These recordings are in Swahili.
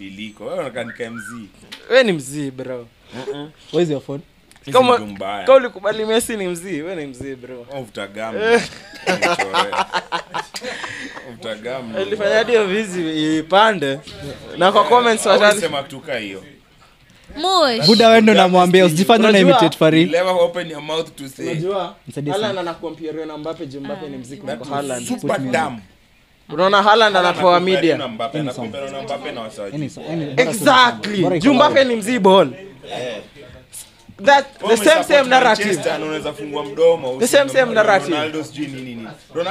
mabadiliko. Wewe unakanika mzee. Wewe ni mzee bro. Where's your phone? Kama ulikubali Messi ni mzee, wewe ni mzee bro. Utagamu. Utagamu. Ilifanya hiyo vizi ipande. Na kwa comments watasema kutoka hiyo. Mosh. Buda wewe ndo namwambia usijifanye na imitate Farid. Never open your mouth to say. Unajua? Haaland anakuambia na Mbappe, Mbappe ni mzee kuliko Haaland. Super dumb. Unaona Haaland anapewa media. Mbappe anakumbana na Mbappe na wasaji. Exactly. Mbappe ni mzee ball. That the same narrative. Unaweza fungua mdomo. The same narrative. Ronaldo sijui nini.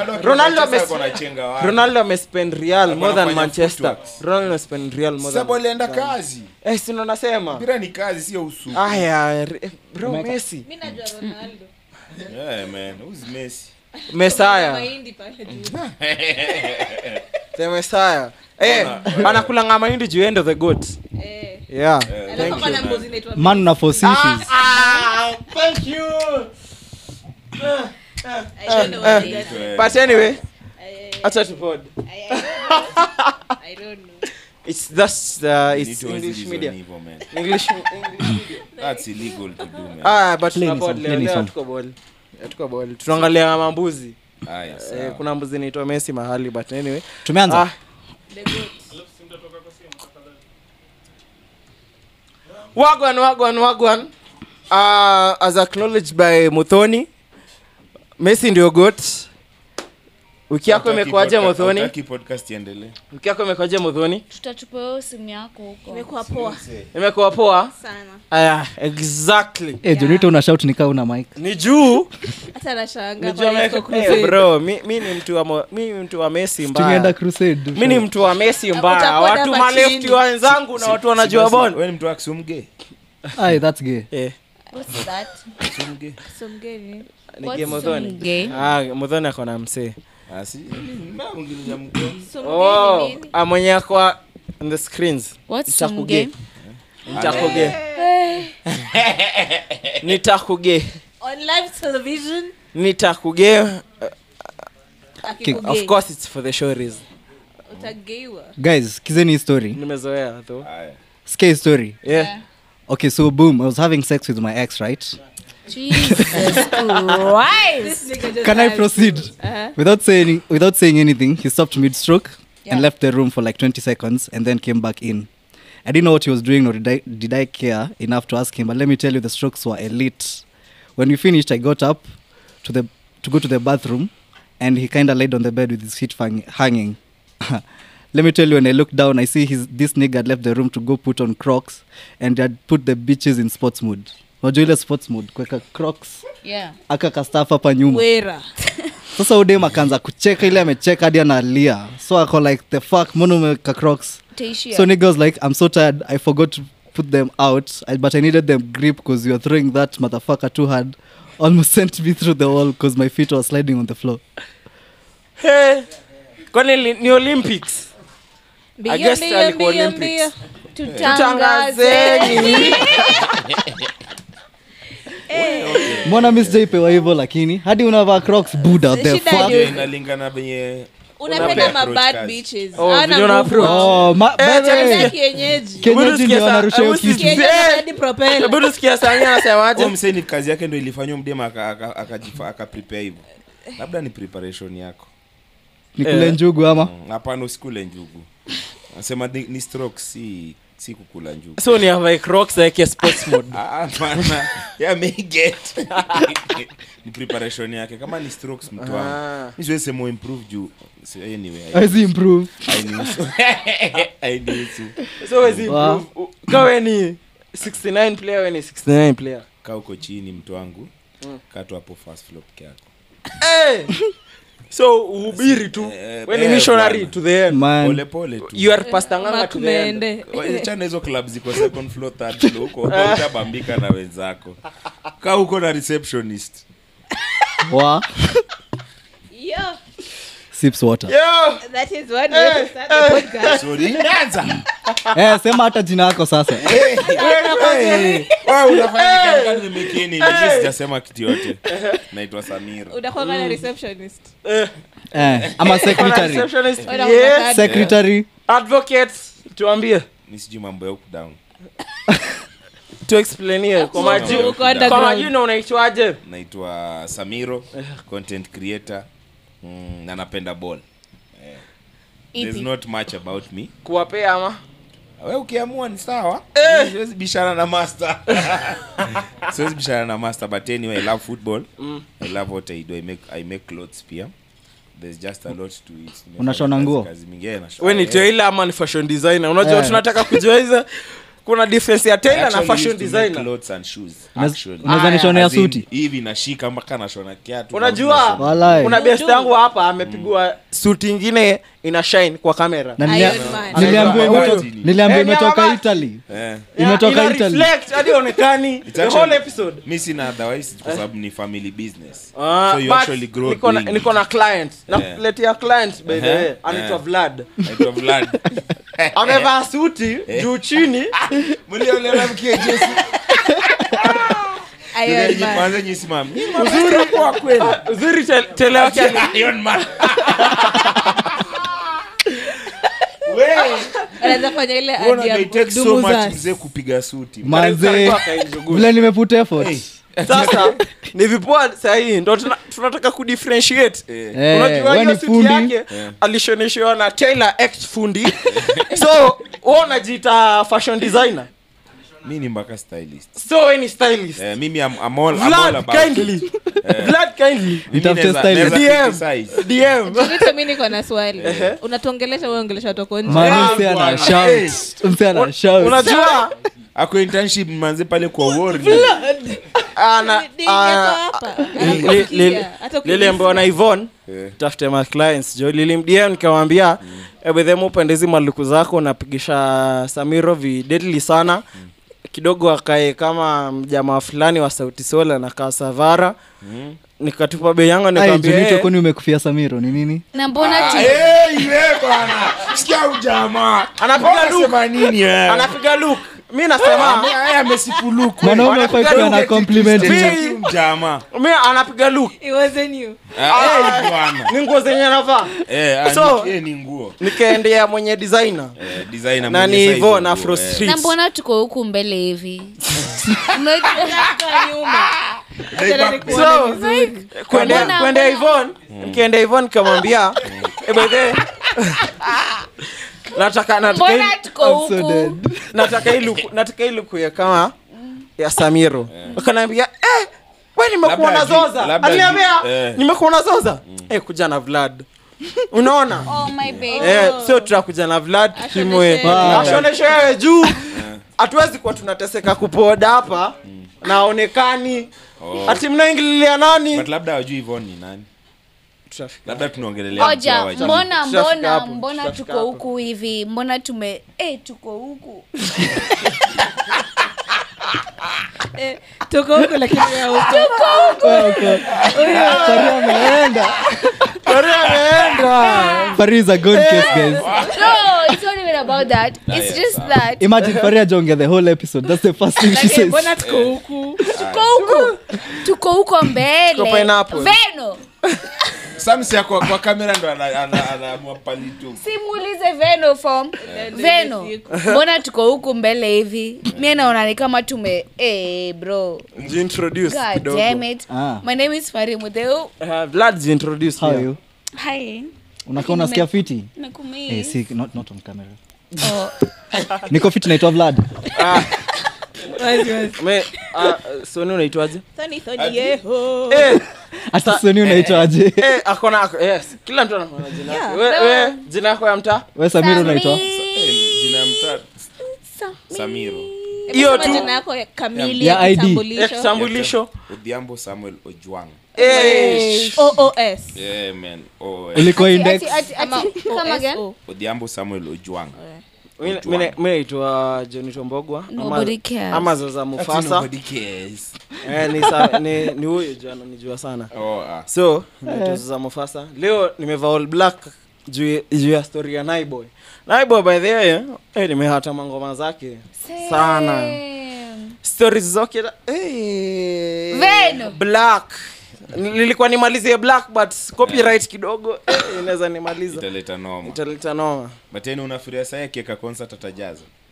Ronaldo amespend Real more than Manchester. Ronaldo spend Real more than. Sababu alienda kazi. Si ndo nasema. Mpira ni kazi sio usuku. Aya, bro Messi. Mimi najua Ronaldo. Yeah man, who's Messi? Messiah. Mahindi pale juu. The Messiah. Anakula ngama hindi juu end of the goat. Yeah. Thank you. Man na for issues. Thank you. I don't know. But anyway, acha to pod. I don't know. It's just it's English media. English media. That's illegal to do, man. But tunapod leo tuko ball. Tunaangalia mambuzi. Yes. Kuna mbuzi inaitwa Messi mahali, but anyway. Tumeanza. The goat. Wagwan. As acknowledged by Muthoni, Messi ndio goat. Wiki yako imekuaje Muthoni? Unataka podcast iendelee? Wiki yako imekuaje Muthoni? Tutachukua simu yako huko. Imekuwa poa sana. Aya, exactly. Jonito una shout nikaa una mic. Ni juu. Hata nashangaa bro, mimi ni mtu wa Messi mbaya. Tungeenda crusade. Mimi ni mtu wa Messi mbaya. Watu malefti wenzangu na watu wanajua bon. Wewe ni mtu wa Kisumge? Aye, that's gay. What's that? Kisumge ni? Ni game Muthoni. Muthoni akona msee. Si mwingine mgeni. Mwenye kwa on the screens. Nitakuge. On live television. Nitakuge. Of course it's for the show reason. Utageiwa. Guys, kizeni story. Nimezoea though. Scary story. Yeah. Okay, so boom, I was having sex with my ex, right? Jesus Christ. Can I proceed? Without saying anything, he stopped mid-stroke and left the room for like 20 seconds and then came back in. I didn't know what he was doing, nor did I care enough to ask him, but let me tell you, the strokes were elite. When we finished, I got up to go to the bathroom, and he kind of laid on the bed with his feet hanging. Let me tell you, when I looked down, I see this nigga had left the room to go put on Crocs, and had put the bitches in sports mood. Unajua ile sports mood, kweka Crocs. Yeah. Aka kastafa hapa nyuma. Wera. Sasa udem akaanza kucheka, ile amecheka hadi analia. So ako like, the fuck, mbona umeweka Crocs? So nigga was like, I'm so tired, I forgot to put them out, but I needed them grip because you were throwing that motherfucker too hard. Almost sent me through the wall because my feet were sliding on the floor. Hey, kwani ni Olympics? I guess alikuwa Olympics. Tutangazeni. Mbona mimi sijaipewa hivyo lakini hadi unavaa Crocs Buddha the fuck. Inalingana benye unapenda ma bad bitches. Ana approach. Kienyeji. Kienyeji ndio wanarusha hiyo kitu. Hadi propeller. Hebu sikia Sanya anasemaje? Msee ni kazi yake ndio ilifanywa mdema aka prepare hivyo. Labda ni preparation yako. Nikule njugu ama? Hapana, usikule njugu. Anasema ni strokes si kukula njugu. So ni have Crocs like sports mode. Hapana. Yeah, may get. Ni preparation yake kama ni strokes mtu wangu. Mimi siwezi sema improve juu. Anyway. I see improve. I need to. So is improve. Kawe ni 69 player when 69 player. Kaa uko chini mtu wangu. Kaa tu hapo fast flop yako. So uhubiri tu. When missionary to the end. Pole tu. You are pastor nganga to the end. Chana hizo clubs ziko second floor, third floor huko utabambika na wenzako. Kaa uko na receptionist. Wa. Yo. Sips water. Yo. That is one way to start the podcast. Sorry. Sema hata jina lako sasa. Wewe unafanya kama nimekini, mimi sijasema kitu yote. Naitwa Samira. Unakuwa na receptionist. Ama secretary. Receptionist. Secretary. Advocate. Tuambie. Mimi sijui mambo ya down. To explain here kwa majina unaitwaje? Naitwa Samiro, content creator. Na napenda ball. There's not much about me. Kuwapea ama? Wewe ukiamua ni sawa. Siwezi bishana na master. Siwezi bishana na master, but anyway, I love football. I love what I do. I make clothes pia. There's just a lot to it. Unashona nguo? Wewe ni tailor ama ni fashion designer? Unajua tunataka kujua hizo kuna difference ya tailor na fashion designer. Clothes and shoes. Unaweza nishonea suti hivi nashika mpaka nashona kiatu. Unajua kuna best yangu hapa amepigwa suti nyingine ina shine kwa kamera. Niliambiwa imetoka Italy. Imetoka Italy. Reflect hadi onekani the whole episode. Mimi sina otherwise kwa sababu ni family business. So you actually grow. Niko na client. Nakuletea client by the way. Anaitwa Vlad. Amevaa suti juu chini. Mliona mkie Jesse. Iron Man. Kwanza nyisimama. Uzuri kwa kweli. Uzuri tele yake Iron Man. Wewe Anaweza fanya ile ad ya take so much mzee kupiga suti. Manze. Vile nimeput effort. Sasa ni vipoa sahihi ndo tunataka ku differentiate. Unajua hiyo suti yake alishoneshiwa na Taylor X fundi. So wewe unajiita fashion designer. Mimi ni mpaka stylist. So any stylist. Mimi I'm all about kindly. Vlad kindly. Nitafute stylist. DM. Mimi niko na swali. Unatuongelesha wewe ongelesha watu kwa nje. Manze ana shout. Msana shout. Unajua ako internship manze pale kwa Warri. Ana Lili ambaye na Yvonne tafute my clients jo Lili DM nikamwambia ebedhemo upendezi maluku zako napigisha Samiro deadly sana kidogo akae kama jamaa fulani wa Sauti Sol na Kasavara nikatupa bei yangu nikamwambia Junito kwani umekufia Samiro ni nini na mbona yeye bwana sikia ujamaa anapiga look mimi nasema yeye amesipuluku mwanaume kwa na compliment jamaa mimi anapiga look it wasn't you bwana ni nguo zenye anavaa so ni nguo nikaendea mwenye designer na ni hivyo na Afro Street na mbona tuko huku mbele hivi umetoka nyuma so kwenda Yvonne nikienda Yvonne nikamwambia ebede nataka ile kuya kama ya Samiro akaniambia wewe nimekuona zoza aliniambia nimekuona zoza kuja na Vlad unaona oh my baby sio tutakuja na Vlad kimwe ashoneshe wewe juu hatuwezi kwa tunateseka kupoda hapa naonekani ati mnaingililia nani but labda hujui Yvonne ni nani labda tunaongelelea oja mbona tuko huku hivi mbona tuko huku tuko huku lakini Faria is a good case guys no it's not even about that it's just that imagine Faria jonge the whole episode that's the first thing she says mbona tuko huko mbele Veno Samsi yako kwa kamera ndo anaamua palitu. Simulize Veno from Veno. Mbona tuko huku mbele hivi? Mimi naona ni kama bro. Introduce kidogo. God damn it. My name is Faria Mudeu. Vlad introduce how are you? Hi. Unakaa unasikia fiti? Nakumii. See not on camera. Oh. Niko fiti naitwa Vlad. Soni unaitwaje? Soni yeho. Ati Soni unaitwaje? Akona yes. Kila mtu ana jina lake. Wewe jina lako ya mtaa? Wewe Samiro unaitwa? Jina ya mtaa Samiro. Hiyo tu jina yako kamili ya kitambulisho. Odhiambo Samuel Ojwang. OOS. Yeah man. Ilikuwa index. Come again? Odhiambo Samuel Ojwang. Mimi naitwa Johnny Tombogwa ama Zaza Mufasa. Nobody cares. Ni huyo jana nijua sana. So, naitwa Zaza Mufasa. Leo nimevaa all black juu ya story ya Naiboy. Naiboy by the way, nimehata mangoma zake sana. Stories zake Veno black. Nilikuwa nimalizie black but copyright kidogo inaweza nimaliza. Italeta noma. But tena unafikiria sasa kieka concert atajaza.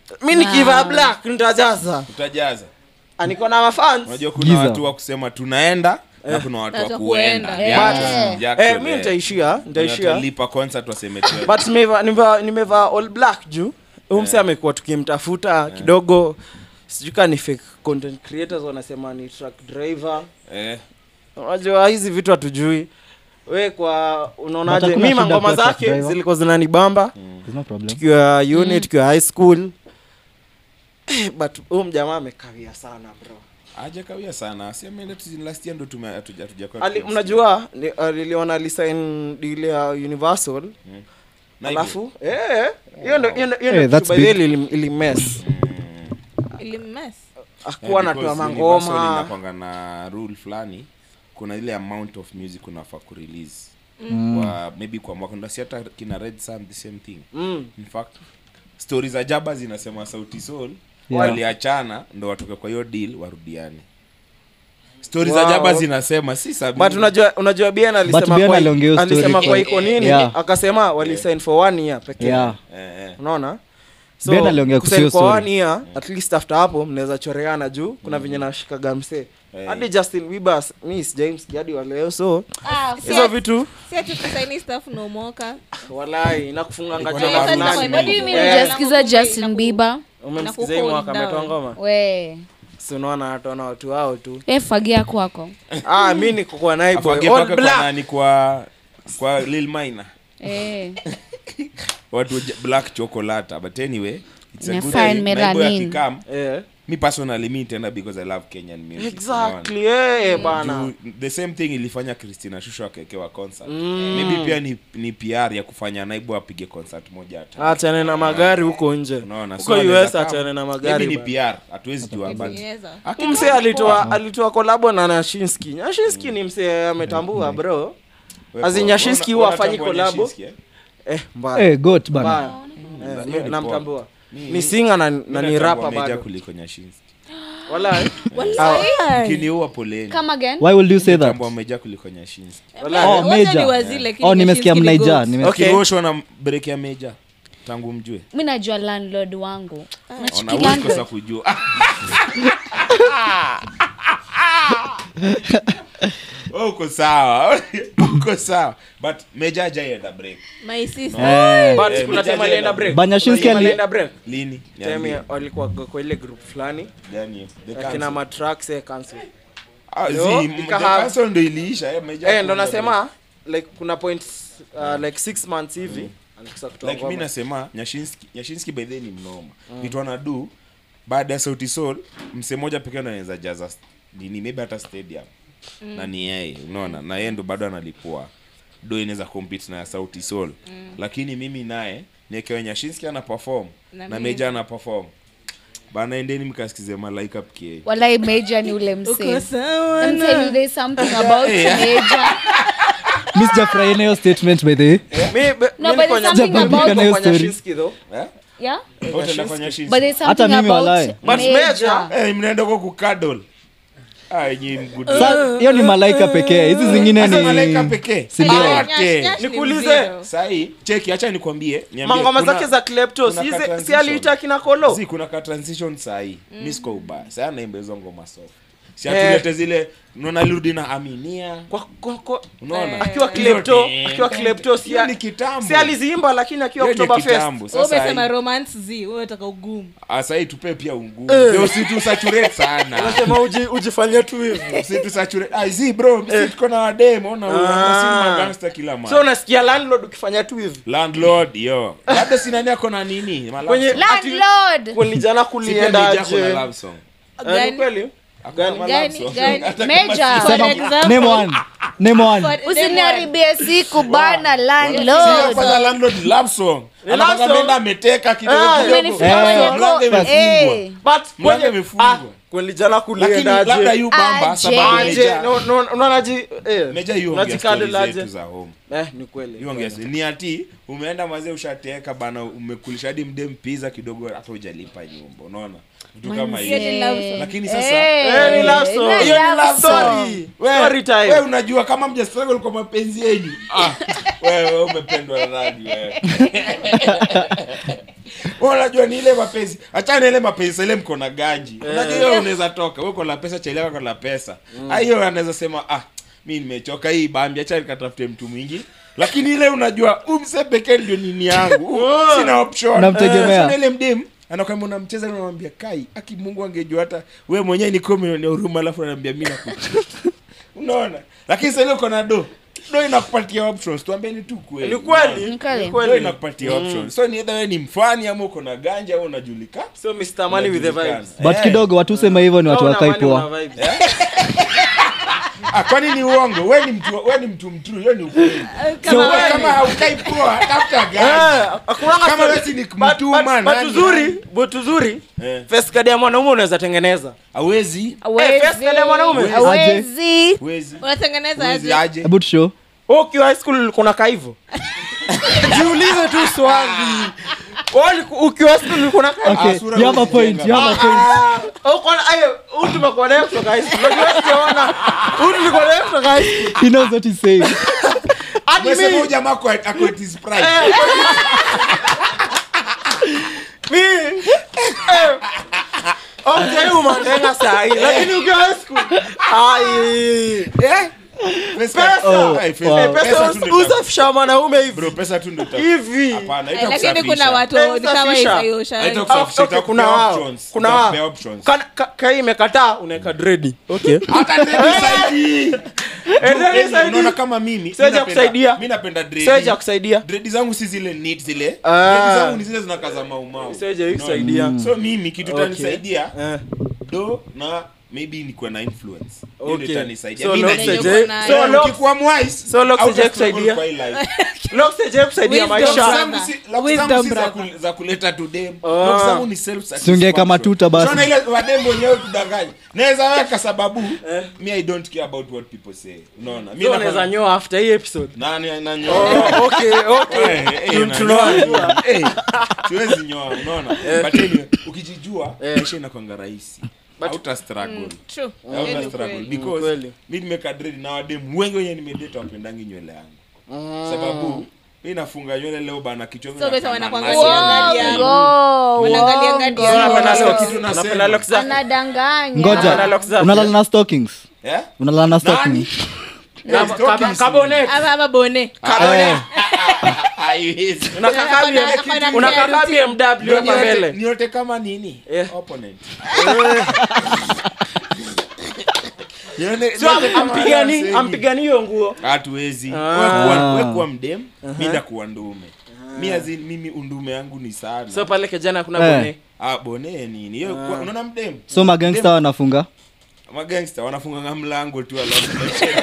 mimi nikivaa black nitajaza. Utajaza. Niko na mafans. Unajua kuna watu wa kusema tunaenda na kuna watu wa kuenda. Mimi nitaishia. Lipa concert waseme tu. But nimevaa all black juu. Umse amekuwa tukimtafuta kidogo. Sijuka ni fake content creators wanasema ni truck driver. Unajua hizi vitu hatujui. We kwa unaonaje mimi ngoma zake zilikuwa zinanibamba. No problem. Tukiwa unit, tukiwa high school. But jamaa amekawia sana bro. Aje kawia sana. Si ameenda last year ndo hatujakuwa. Mnajua niliona alisign deal ya Universal. Alafu hiyo ndo ili mess. Ili mess. Akuwa anatoa mangoma. Inakwanga na rule fulani. Kuna ile amount of music unafaa ku release. Maybe kwa mwaka ndio hata kina Red Sun the same thing. In fact stories za Jaba zinasema Sauti Sol waliachana ndo watoke kwa hiyo deal warudiane. Stories za Jaba zinasema si sabi. But unajua Bien alisema kwa iko nini? Akasema wali sign for 1 year pekee. Unaona? So Bien aliongea kusio story. For 1 year at least after hapo mnaweza choreana juu kuna venye nashikaga mse. Hadi Justin Bieber, Miss James Gadi wale so hizo vitu si ati kusaini stuff no moka. Walai nakufunga ngacho fulani. What do you mean unasikiza Justin Bieber? Umemsikiza hii mwaka ametoa ngoma? We. Si unaona hata watu wao tu. Fagia kwako. Mimi niko kwa naibu. Fagia kwako kwa nani kwa Lil Minor. Watu black chocolate but anyway it's a good fine melanin. Me personally me tender because I love Kenyan music. Exactly. Bana. The same thing ilifanya Christina Shusho akekewa concert. Maybe pia ni PR ya kufanya naibu apige concert moja hata. Achane na magari huko nje. Unaona? Huko US achane na magari. Maybe ni PR, hatuwezi jua but. Mse alitoa collab na Nyashinski. Nyashinski ni mse ametambua bro. Nyashinski huwa afanyi collab. Mbaya. Goat bana. Namtambua. Ni singer na ni rapper bado kuliko Nyashinski. Wallahi. Kiniua poleni. Come again. Why will you say that? Tambo meja kuliko Nyashinski. Major. Nimesikia mnaija. Ukiroshwa na break ya Major. Tangu mjue. Mimi najua landlord wangu. Unakosa kujua. Uko sawa. But Major jaenda break. My sister. But kuna tema alienda break. Banyashinski alienda break. Lini? Tema walikuwa kwa ile group fulani. Gani? Kina matracks cancel. Cancel ndio iliisha Major. Ndo nasema like kuna points like 6 months hivi alikisa kutoa like mimi nasema Nyashinski by then ni mnoma. Vitu anadu baada ya Sauti Sol mse moja pekee anaweza jaza nini maybe hata stadium. Na ni yeye unaona na yeye ndo bado analipua do inaweza compete na Sauti Sol lakini mimi naye nikiwa Nyashinski ana perform na Major ana perform bana endeni mkasikize Malaika PK walai Major ni ule mse I'm telling you there's something about Major Mr. Fry nayo statement by the way no but there's something about Nyashinski though yeah Nyashinski but there's something about Major mnaenda kwa kukadol hiyo ni Malaika pekee. Hizi zingine ni Malaika pekee. Nikuulize. Sahi, cheki acha nikwambie. Mangoma zake za Kleptos si aliita kina Kolo. Kuna ka transition sahi. Misko ubaya. Sasa naimba hizo ngoma soft. Si atulete zile unaona rudi na Aminia. Unaona? Akiwa Klepto si ni kitambo. Si aliziimba lakini akiwa Oktoberfest. Wewe umesema romance wewe unataka ugumu. Sasa hii tupe pia ungumu. Leo si tu saturate sana. Unasema ujifanyia tu hivi. Si tu saturate. Bro, si tuko na demo unaona gangster kila mara. So unasikia landlord ukifanya tu hivi. Landlord yo. Labda si nani yako na nini? Landlord. Kwa jana kulienda aje. Love song. Kweli? Gani? Major. Name one. Usiniharibie siku bana landlord. Si kwa landlord love song. Anakwambia ameteka kidogo. But mlango umefungwa. Kweli jana kulienda aje. Labda yu bamba sababu Major. Unaona ji Major yu ongea zetu za home. Ni kweli. Yu ongea ni ati umeenda mazee ushateka bana umekulisha hadi mdem pizza kidogo hata hujalipa nyumba. Unaona? Vitu kama hiyo. Lakini sasa ni love story. Hiyo ni love story. Story time. Wewe unajua kama mja struggle kwa mapenzi yenu. Wewe umependwa na nani wewe? unajua ni ile mapenzi achana ile mapenzi ile mko na ganji unajua hiyo unaweza toka wewe uko na pesa chelewa uko na pesa hiyo anaweza sema mimi nimechoka hii bambi acha nikatafute mtu mwingi lakini ile unajua umse pekee ndio nini yangu sina option namtegemea ile mdem anakwambia unamcheza na unamwambia kai aki Mungu angejua hata wewe mwenyewe ni komio ni huruma alafu ananiambia mimi nakucheka unaona lakini sasa ile uko na do inakupatia options tuambieni tu kweli ni kweli do inakupatia options so ni either wewe ni mfani ama uko na ganja au unajulika so Mr. Money with the vibes but kidogo watu sema hivyo ni watu wakai poa kwani ni uongo wewe ni mtu mtrue hiyo ni ukweli kama haukai poa tafuta ganja kama wewe ni mtuma nani but uzuri face card ya mwanaume unaweza tengeneza hawezi face card ya mwanaume hawezi unatengeneza aje hebu show ukiwa high school kuna kaivo jiulize tu swali ukiwa school kuna kaivo okay you have a point uko ayo tumekuona kutoka high school unaona tulikuona kutoka high school he knows what he's saying mimi jamaa kwa at his pride okay umandenga sahi lakini ukiwa high school pesa usafisha mwanaume hivi bro pesa tu ndio hivi hapana lakini kuna watu kama hiyo kuna options kai imekataa unaweka dread okay hata dread unaona kama mimi mimi napenda dread sasa kusaidia dread zangu si zile neat zile dread zangu ni zile zinakaza maumau sasa kusaidia so mimi kitu tanisaidia do na maybe nikuwa na influence ndio itanisaidia mimi so ukikuwa mwise so lock kusaidia maisha wisdom za kuleta to them lock zangu ni self satisfaction sunge kama tuta basi unaona ile wadembo wenyewe kudanganya naweza weka sababu me I don't care about what people say unaona mimi naweza nyoa after hii episode nani nanyoa okay tunaona siwezi nyoa unaona but anyway ukijijua maisha inakuwa rahisi Outa struggle. True. Outa struggle because mimi nimeka dread na wadem wengi wenye nimedate wapendangi nywele yangu. Sababu mimi nafunga nywele leo bana kichwa so besa wanakuangalia ngadi napenda locks anadanganya ngoja unalala na stockings unalala na stockings Kabone unakaka BMW hapa mbele niote kama nini opponent so ampigani hiyo nguo hatuwezi wewe kuwa mdem mimi ndakuwa ndume mimi undume yangu ni sana so pale kijana kuna bone bone nini hiyo unaona mdem so magangster wanafunga wanafunga mlango tu alafu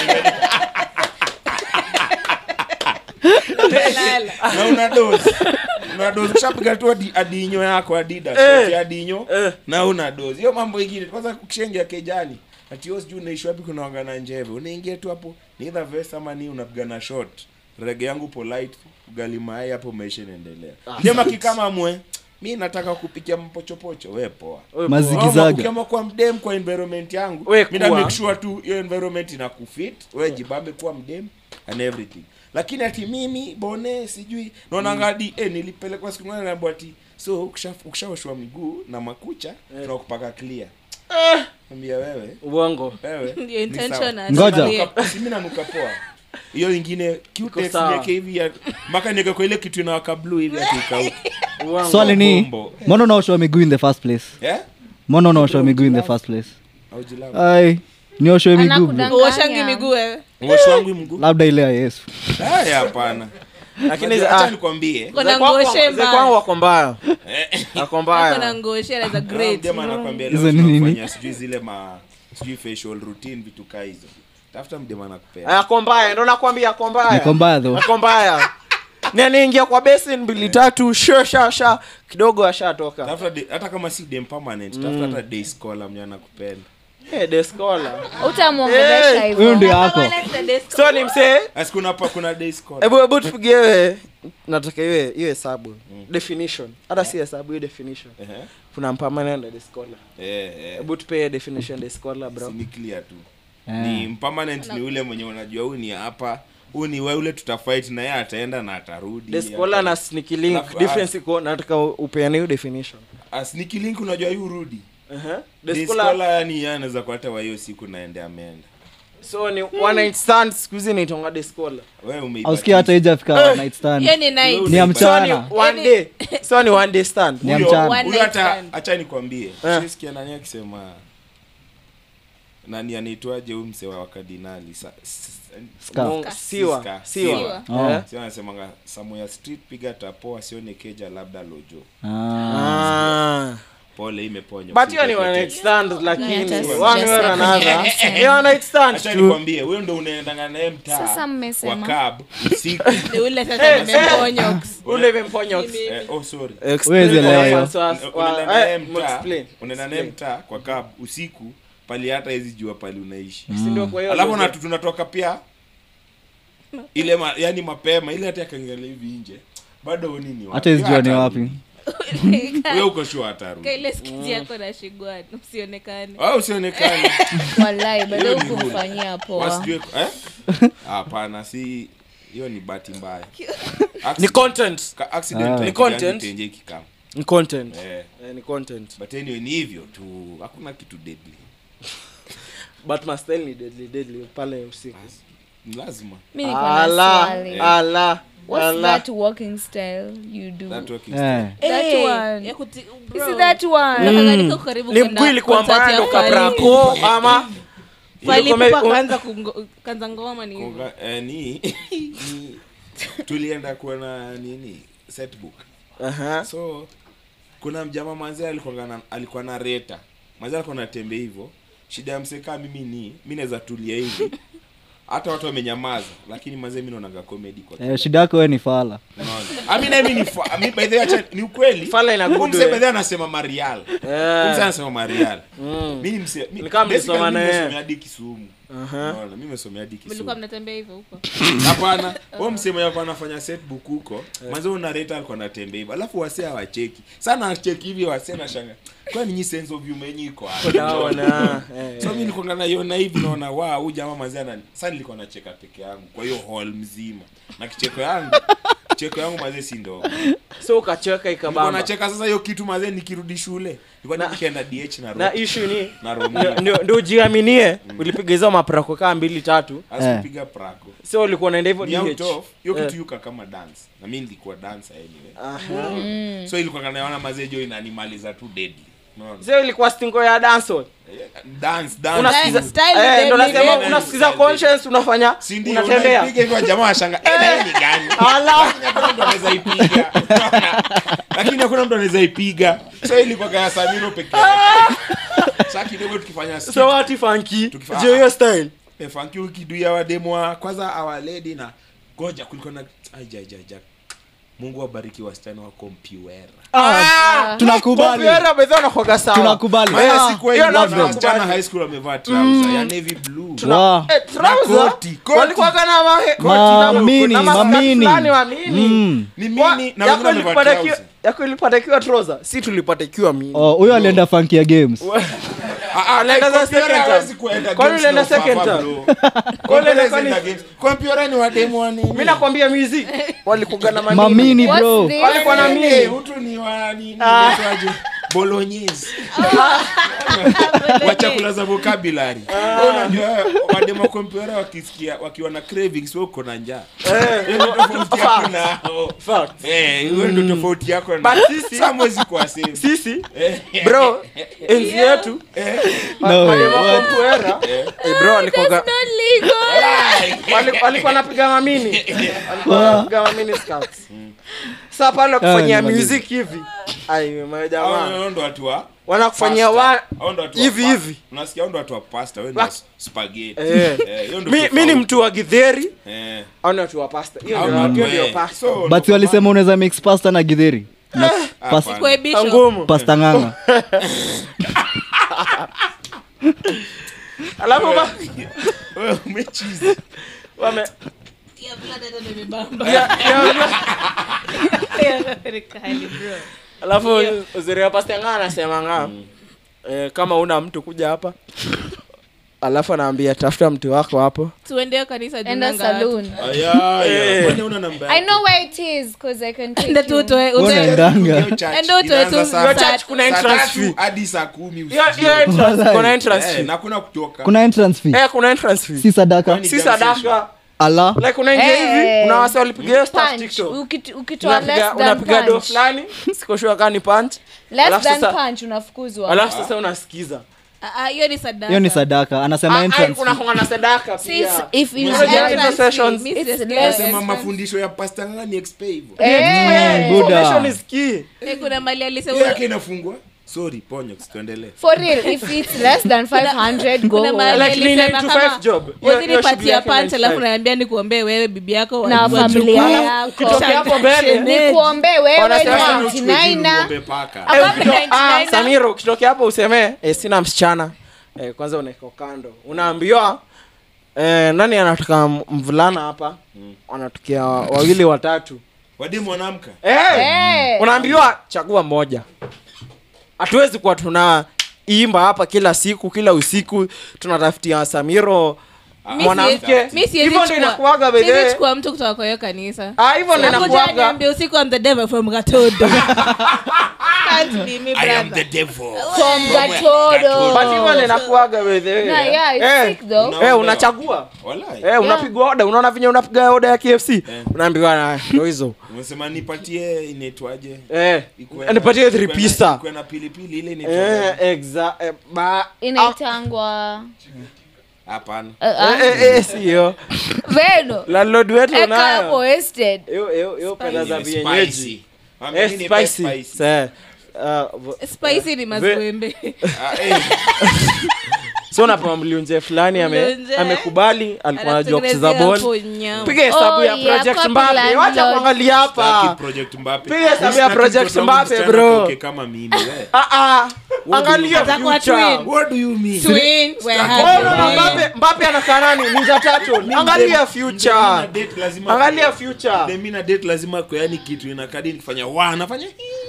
na una dozi ushapiga tu adinyo yako Adidas adinyo na una dozi hiyo mambo ingine kwanza ukishengia kejani ati yours juu naishi wapi kuna wangana njeve unaingia tu hapo ni either vest ama ni unapigana short rege yangu polite ugali mayai hapo maisha inaendelea jamaa kikama mwe mimi nataka kupikia mpochopocho wewe poa mazigizaga kama kwa mdem kwa environment yangu mimi na make sure tu hiyo environment inakufit wewe jibambe kwa mdem and everything lakini ati mimi bone sijui naona ngadi nilipelekwa siku moja naambiwa ati so ukishaoshwa miguu na makucha tunakupaka clear ambia wewe uongo wewe ndio intentional ngoja mimi nanuka poa hiyo nyingine cutex yake hivi maka nika kwa ile kitu inawaka blue hivi atikauka swali ni mbona unaoshwa miguu in the first place mbona unaoshwa miguu in the first place ai nioshwe miguu uoshangi miguu wewe uoshangi miguu labda ile ya Yesu hapana lakini acha nikwambie kuna ngoshe mbaya kwangu wako mbaya kuna ngoshe za great jamaa anakuambia leo tunafanya sijui zile sijui facial routine vitu kaa hizo tafuta mdema nakupea ako mbaya ndo nakwambia ako mbaya nani ingia kwa basin 2-3 sha kidogo ashatoka tafuta hata kama si dem permanent tafuta hata day scholar mnyana kupenda day scholar utamuongelesha hivyo huyo ndio yako so ni msee asikuna hapa kuna day scholar hebu tupigie nataka hiyo hesabu definition hata si hesabu hiyo definition kuna permanent day scholar hebu tupe definition day scholar bro ni clear tu ni permanent ni ule mwenye unajua huyu ni hapa ni wewe ule tutafight na yeye ataenda na atarudi. The scholar na sneaky link difference iko nataka upeane hiyo definition. Sneaky link unajua yu rudi. The scholar yani anaweza kuata wa hiyo siku naende ameenda. So ni one night stand squeeze ni tonga the scholar. Wewe umeibaki. Ausikia hata ijafika night stand. Yeye ni night. Ni mchana. One day. So ni one day stand. Ni mchana. Huyo hata acha nikwambie. Sisikia nani akisema nani anaitwaje huyu mse wa kardinali Siwa. Sio anasema Samuel Street piga tapo asione keja labda lojo. Pole imeponywa. But you ni one night stand lakini one way or another. You night stand. Acha nikwambie wewe ndio unaendanga naye mtaa. Sasa mmesema. Kwa cab usiku. Ule sasa nimemponyox. Ule nimemponyox. Sorry. Wewe leo. Unaenda naye mtaa kwa cab usiku pali hata hizi jua pali unaishi. Ndio kwa hiyo. Alafu tunatoka pia ile yani mapema ile hata kaangalia hivi nje. Bado nini wapi? Hata hizi jua ni wapi? Wewe uko sure atarudi. Kaile skiti yako na shigwani usionekane. Usionekane. Wallahi bado kumfanyia poa. Wasijue hapana si hiyo ni bahati mbaya. Ni content. Accident ni content. Tenje kikam. Ni content. Ni content. But anyway ni hivyo tu hakuna kitu deadly. But must tell me deadly pale usiku. Lazima. Mimi niko na swali. Allah. What's that walking style you do? That walking style. That one. Is it that one? Nakadika karibu Ni mkwili kwa mbando kabrako ama Falipupa kanza ngoma ni ni tulienda kuona nini setbook. So kuna mjamaa manzi alikuwa na reta. Manzi alikuwa anatembea hivyo. Shida ya mseka mimi naweza tulia hivi. Hata watu wamenyamaza lakini manzi mimi naonaga comedy kwa. Shida yako wewe ni fala. Unaona. Mimi by the way ni ukweli. Fala ina good. Mse by the way anasema Marial. Mse anasema Marial. Mimi nimesoma hadi Kisumu. Unaona mimi nimesoma hadi Kisumu. Mlikuwa mnatembea hivyo huko? Hapana. Wao msemo yako anafanya setbook huko. Manzi una reta alikuwa anatembea hivyo. Alafu wasee hawacheki. Sana acheki hivi wasee na shanga. Kwa nini sense of humor iko hapo? So mimi niko naiona hivi naona huyu jamaa manzi sasa nilikuwa nacheka peke yangu. Kwa hiyo hall mzima. Na kicheko yangu manzi si ndogo. So ukacheka ikabamba. Nilikuwa nacheka sasa hiyo kitu manzi nikirudi shule. Nilikuwa nikienda DH na na issue ni na Romeo. Ndio jiaminie ulipiga hizo maprako kama 2-3. Asipiga prako. So ulikuwa unaenda hivyo DH. Hiyo kitu yuka kama dance. Na mimi nilikuwa dancer anyway. So ilikuwa kanaona manzi jo inanimaliza tu deadly. Sio ilikuwa stingo ya dancehall. Dance. Unasikiza style ndio nasema unasikiza conscience unafanya unatembea. Piga hivyo jamaa ashanga. Na hii ni gani? Allah. Mtu anaweza ipiga. Lakini hakuna mtu anaweza ipiga. So ilikuwa kaya Samiro peke yake. Sasa kidogo tukifanya so what funky. Je hiyo style. Funky ukiduya wa demo kwanza our lady na goja kulikuwa na ajajaja. Mungu abariki wasichana wa Compuera. Tunakubali. Compuera bedona kwa sawa. Tunakubali. Maana siku hiyo wasichana high school wamevaa trouser ya navy blue. Trouser. Walikuwa kana mamini. Ni mini na wengine wamevaa trouser. Yako ilipatakiwa trouser. Si tulipatakiwa mini. Huyo alienda Funky ya Games. Anaenda za second term. Kwa nini anaenda second term? Kwa nini anaenda games? Compuera ni wademo wa nini? Mimi nakwambia music. Walikuwa na mamini bro. Walikuwa na mini. Mtu ni wa nini? Inaitwaje? Bolognese. Wa chakula za vocabulary. Unajua wademo Compuera wakisikia wakiwa na cravings wako na njaa. Ndio tofauti yako nao. Fact. Hiyo ndio tofauti yako na. But sisi samwezi kwa same. Sisi bro enzi yetu No way. Compuera bro alikuwa walikuwa napiga mamini. Walikuwa napiga mamini scouts. Sasa pale kufanyia music hivi. Ai jamaa. Ndo watu wa wanakufanyia hivi. Unasikia ndo watu wa pasta wewe ni spaghetti. Mimi ni mtu wa githeri. Au ni watu wa pasta. Hiyo ndio pasta. But walisema unaweza mix pasta na githeri. Pasta ngumu. Pasta nganga. Alafu wewe umechizi. Wame ya blada ndio nimebamba. Alafu uzuri wa pasta ngana anasema kama una mtu kuja hapa alafu anaambia tafuta mtu wako hapo tuende kanisa Enda saloon. Kwani una namba? I know where it is cause I can take enda you. tu Unaendanga. enda utoe tu Your church kuna entrance fee hadi saa 10 usiku. Your entrance kuna entrance fee Na kuna kutoka. Kuna entrance fee. kuna entrance fee Si sadaka. Kwani si sadaka Allah. like unaingia hivi kuna wase walipigia stuff Punch. TikTok Ukitoa less than unapiga do punch. fulani sikoshua kani punch Less Alafu than sasa- punch unafukuzwa. alafu sasa unasikiza hiyo ni sadaka Hiyo ni sadaka. Anasema entrance. kuna fee. konga na sadaka Sis, pia if you Unajua entrance hizo sessions fee, it's Mrs. less. Sema mafundisho ya pastor ngani exp hivyo. Buddha. information is key kuna mali alisema Hiyo yake inafungwa. Sorry, ponyo tuendelee. For real, if it's less than 500 go kuna home. mali Like ni alisema 9 to kama 5 job. Hiyo- waziri hiyo shughuli patia yake punch 9 to alafu 5. naambia nikuombee wewe bibi yako Na wajukuu. familia yako. Ukitokea hapo mbele Nikuombe wewe ni Wanasema 99 Samiro ukitokea hapo useme sina msichana kwanza unaiko kando unaambiwa nani anataka mvulana hapa wanatokea wawili watatu Wadi mwanamka. unaambiwa chagua moja hatuwezi kuwa tunaimba hapa kila siku kila usiku tunatafutia Samiro mwanamke Mi siwezi hivyo ndio chukua- inakuaga siwezi bebe chukua mtu kutoka kwa hiyo kanisa hivyo ndio Akuja inakuaga niambie usiku I'm the devil from Gatodo. Can't be me, I am brother. the devil. from Gatodo. but hivyo ndio inakuaga bebe Yeah, yeah, it's sick though. unachagua Wallahi. unapigwa order unaona venye unapiga order ya KFC unaambiwa ndio hizo Umesema nipatie inaitwaje? nipatie 3 pizza Ikuwe na pilipili ile inaitwaje? Inaitangwa Hapana. sio Veno. landlord wetu Eka hapo nayo wasted. yo penda za Ni vienyeji spicy. Mimi ni spicy Sir, Spicy ni mazwembe. so unapewa mlionje fulani Mlionje. amekubali alikuwa anajua kucheza Anakutengenezea ball hapo nyama. piga hesabu ya Oh, yeah, project copy Mbappe landlord. wacha kuangalia hapa Project Mbappe. Piga hesabu ya Sitaki Project mtoto wangu Mbappe, msichana bro. atoke kama mimi wewe. angalia Atakuwa future twin. What do you mean? Twin, we're Oh, happy. no, no, Mbappe anakaa nani Ninja Turtle angalia future angalia future Mimi na date lazima kwa yani kitu inakadi nikifanya anafanya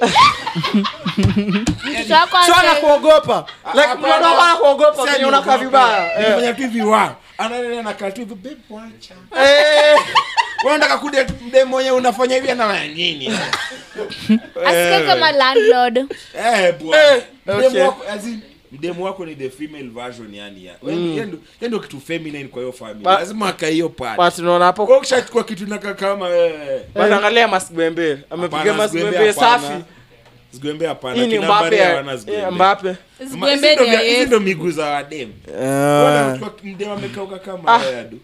Mtoto wako so ase- anakuogopa like mwana wako anakuogopa venye unakaa vibaya Nifanya tu hivi ananena na katu hivi babe wacha. Eh. Wewe unataka kude mdemo mwenyewe unafanya hivi anafanya nini? asike kama landlord. Bwana. okay. Mdemo wako mdemo wako ni the female version yani ya. Yeye ndio kitu feminine kwa hiyo family. Lazima akae hiyo part. but unaona hapo Kwa ukishachukua kitu naka kama wewe. angalia Masgwembe amepiga Masgwembe safi Zigwembe hapana. hii ni Kina Mbappe hawana Mbappe zigwembe. Mbappe Zigwembe ni ya Hizi Yesu. ndo miguu za wadem. Mdemo amekauka kama yadu.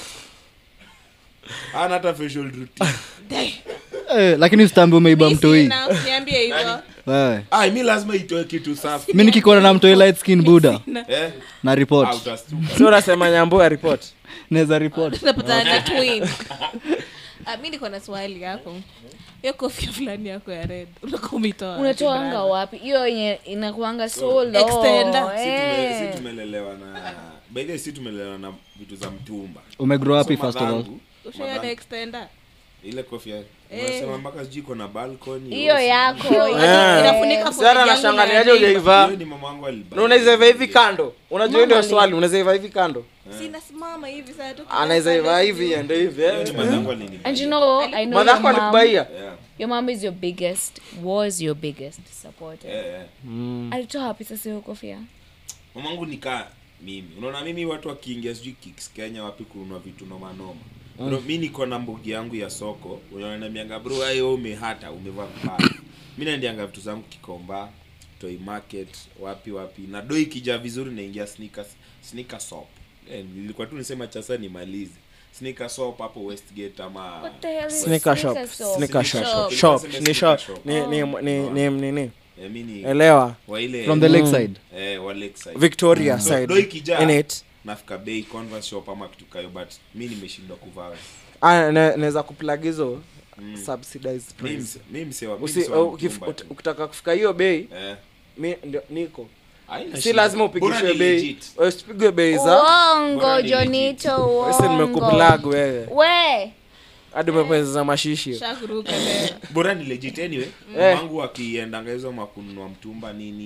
Hana hata facial routine. Lakini usitambe umeiba mtoi. Sina, niambie hivyo. Wewe. Mi lazima itoe kitu safi. Mimi nikikuona na mtoi light skin Buddha na report. Utastuka. so unasema nyambo ya report Naweza report. Tunapata na twin. Mimi niko na swali yako. Hiyo kofia fulani yako ya red. Unakuwa umetoa. Unatoanga wapi? Hiyo yenye inakuanga so low. Extender. Si tumelelewa na by the way, si tumelelewa na vitu za mtumba. Umegrow wapi So first of all? madhangu, Ushaya na extender. ile kofia unasema mpaka sijui iko na balcony. Hiyo yako. Inafunika sasa anashangaliaje hujaiva Hiyo ni mamangu aliba. na unaweza iva hivi kando unajua ndio swali unaweza iva hivi kando Sinasimama hivi sasa tu. anaweza iva hivi ndio hivi Hiyo ni mamangu aliniba. And you know, I know your madhako mom. alikubaia Yeah. Your mom is your biggest, was your biggest supporter. Yeah. Alitoa wapi sasa hiyo kofia? Mamangu nikaa mimi. Unaona mimi watu wakiingia sijui Kicks Kenya wapi kununua vitu noma noma. Bro, mimi niko na mbogi yangu ya soko. Unaniambia bro, ayo umehata, umevaa mbaya. Mimi naendianga vitu zangu Kikomba, Toy Market, wapi. Na doi kija vizuri naingia sneaker shop. Nilikuwa tu nisema chasa nimalize. Sneaker shop hapo Westgate ama What the hell is sneaker shop ni shop ni mimi elewa wa ile From the lakeside. wa lakeside. Victoria So, side doi kija in it nafika bei Converse shop ama kitu kayo but mimi nimeshindwa kuvaa. naweza kuplug hizo subsidized price Mimi msewa ukitaka kufika hiyo bei mimi ndio niko si lazima upigishwe bei usipigwe bei za Uongo, Jonito, sasa nimekuplug wewe we. hadi umepeza mashishi Shakuruka leo. bora ni legit anyway. Wangu akiendanga hizo makununua mtumba nini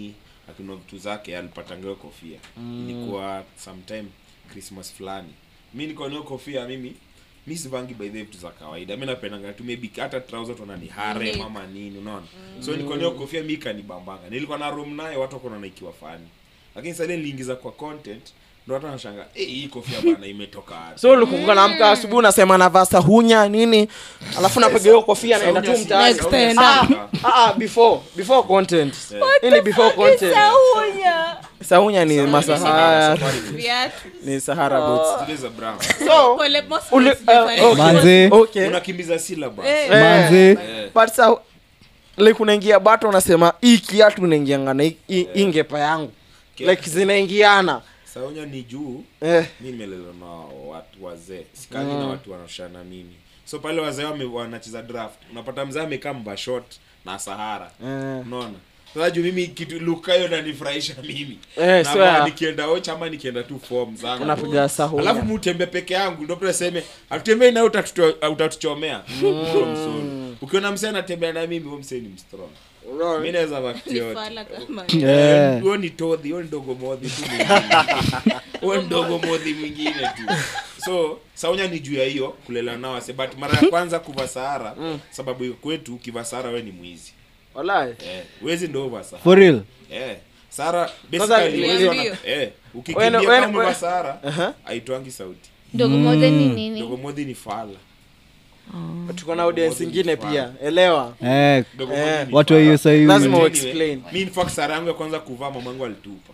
akinunua vitu zake alipata ngeo kofia. Ilikuwa sometime Christmas fulani. Mimi niko na kofia mimi sivangi by the vitu za kawaida. Mimi napenda tu maybe hata trouser tuna ni hare mama nini unaona. So niko na kofia mimi kanibambanga. Nilikuwa na room naye watu wako na ikiwa fani. Lakini sasa niliingiza kwa content ndio watu wanashangaa hii kofia bana imetoka wapi. So ulikuwa naamka asubuhi unasema navaa sahunya nini alafu napiga hiyo kofia naenda tu mtaani. Before content. Ili before content. Sahunya ni masahara. Ni Sahara boots. Zile za brown. So Manze. okay. Unakimbiza syllabus. Manze. But so like unaingia bato unasema hii kiatu unaingianga na ingepa yangu. Like zinaingiana. Saunya ni juu. Mimi nimelelewa na watu wazee. Sikali na watu wanashana mimi. So pale wazee wanacheza draft. Unapata mzee amekaa mba short na Sahara. Unaona? Sasa juu mimi kitu lukayo na nifurahisha mimi. Na nikienda ocha ama nikienda tu form zangu. Unapiga sahu. Alafu mutembe peke yangu ndio pia sema atutembee na utatuchomea. Ukiona msee anatembea na mimi huyo msee ni strong. Mimi naweza wakati yote. Huo ni todhi, huo ndogo modhi tu mwingine. Huo ndogo modhi mwingine tu. So, Saunya ni juu ya hiyo kulela nao ase but mara ya kwanza kuvaa Sahara sababu kwetu ukivaa Sahara wewe ni mwizi. Wallahi. Wezi ndio vaa Sahara. For real? Sahara basically ukikimbia kama umevaa Sahara haitwangi sauti. Ndogo modhi ni nini? Ndogo modhi ni fala. Tuko na audience nyingine pia. Elewa. Watu hiyo sasa hivi. Lazima explain. Mimi in fact Sahara yangu ya kwanza kuvaa mamangu alitupa.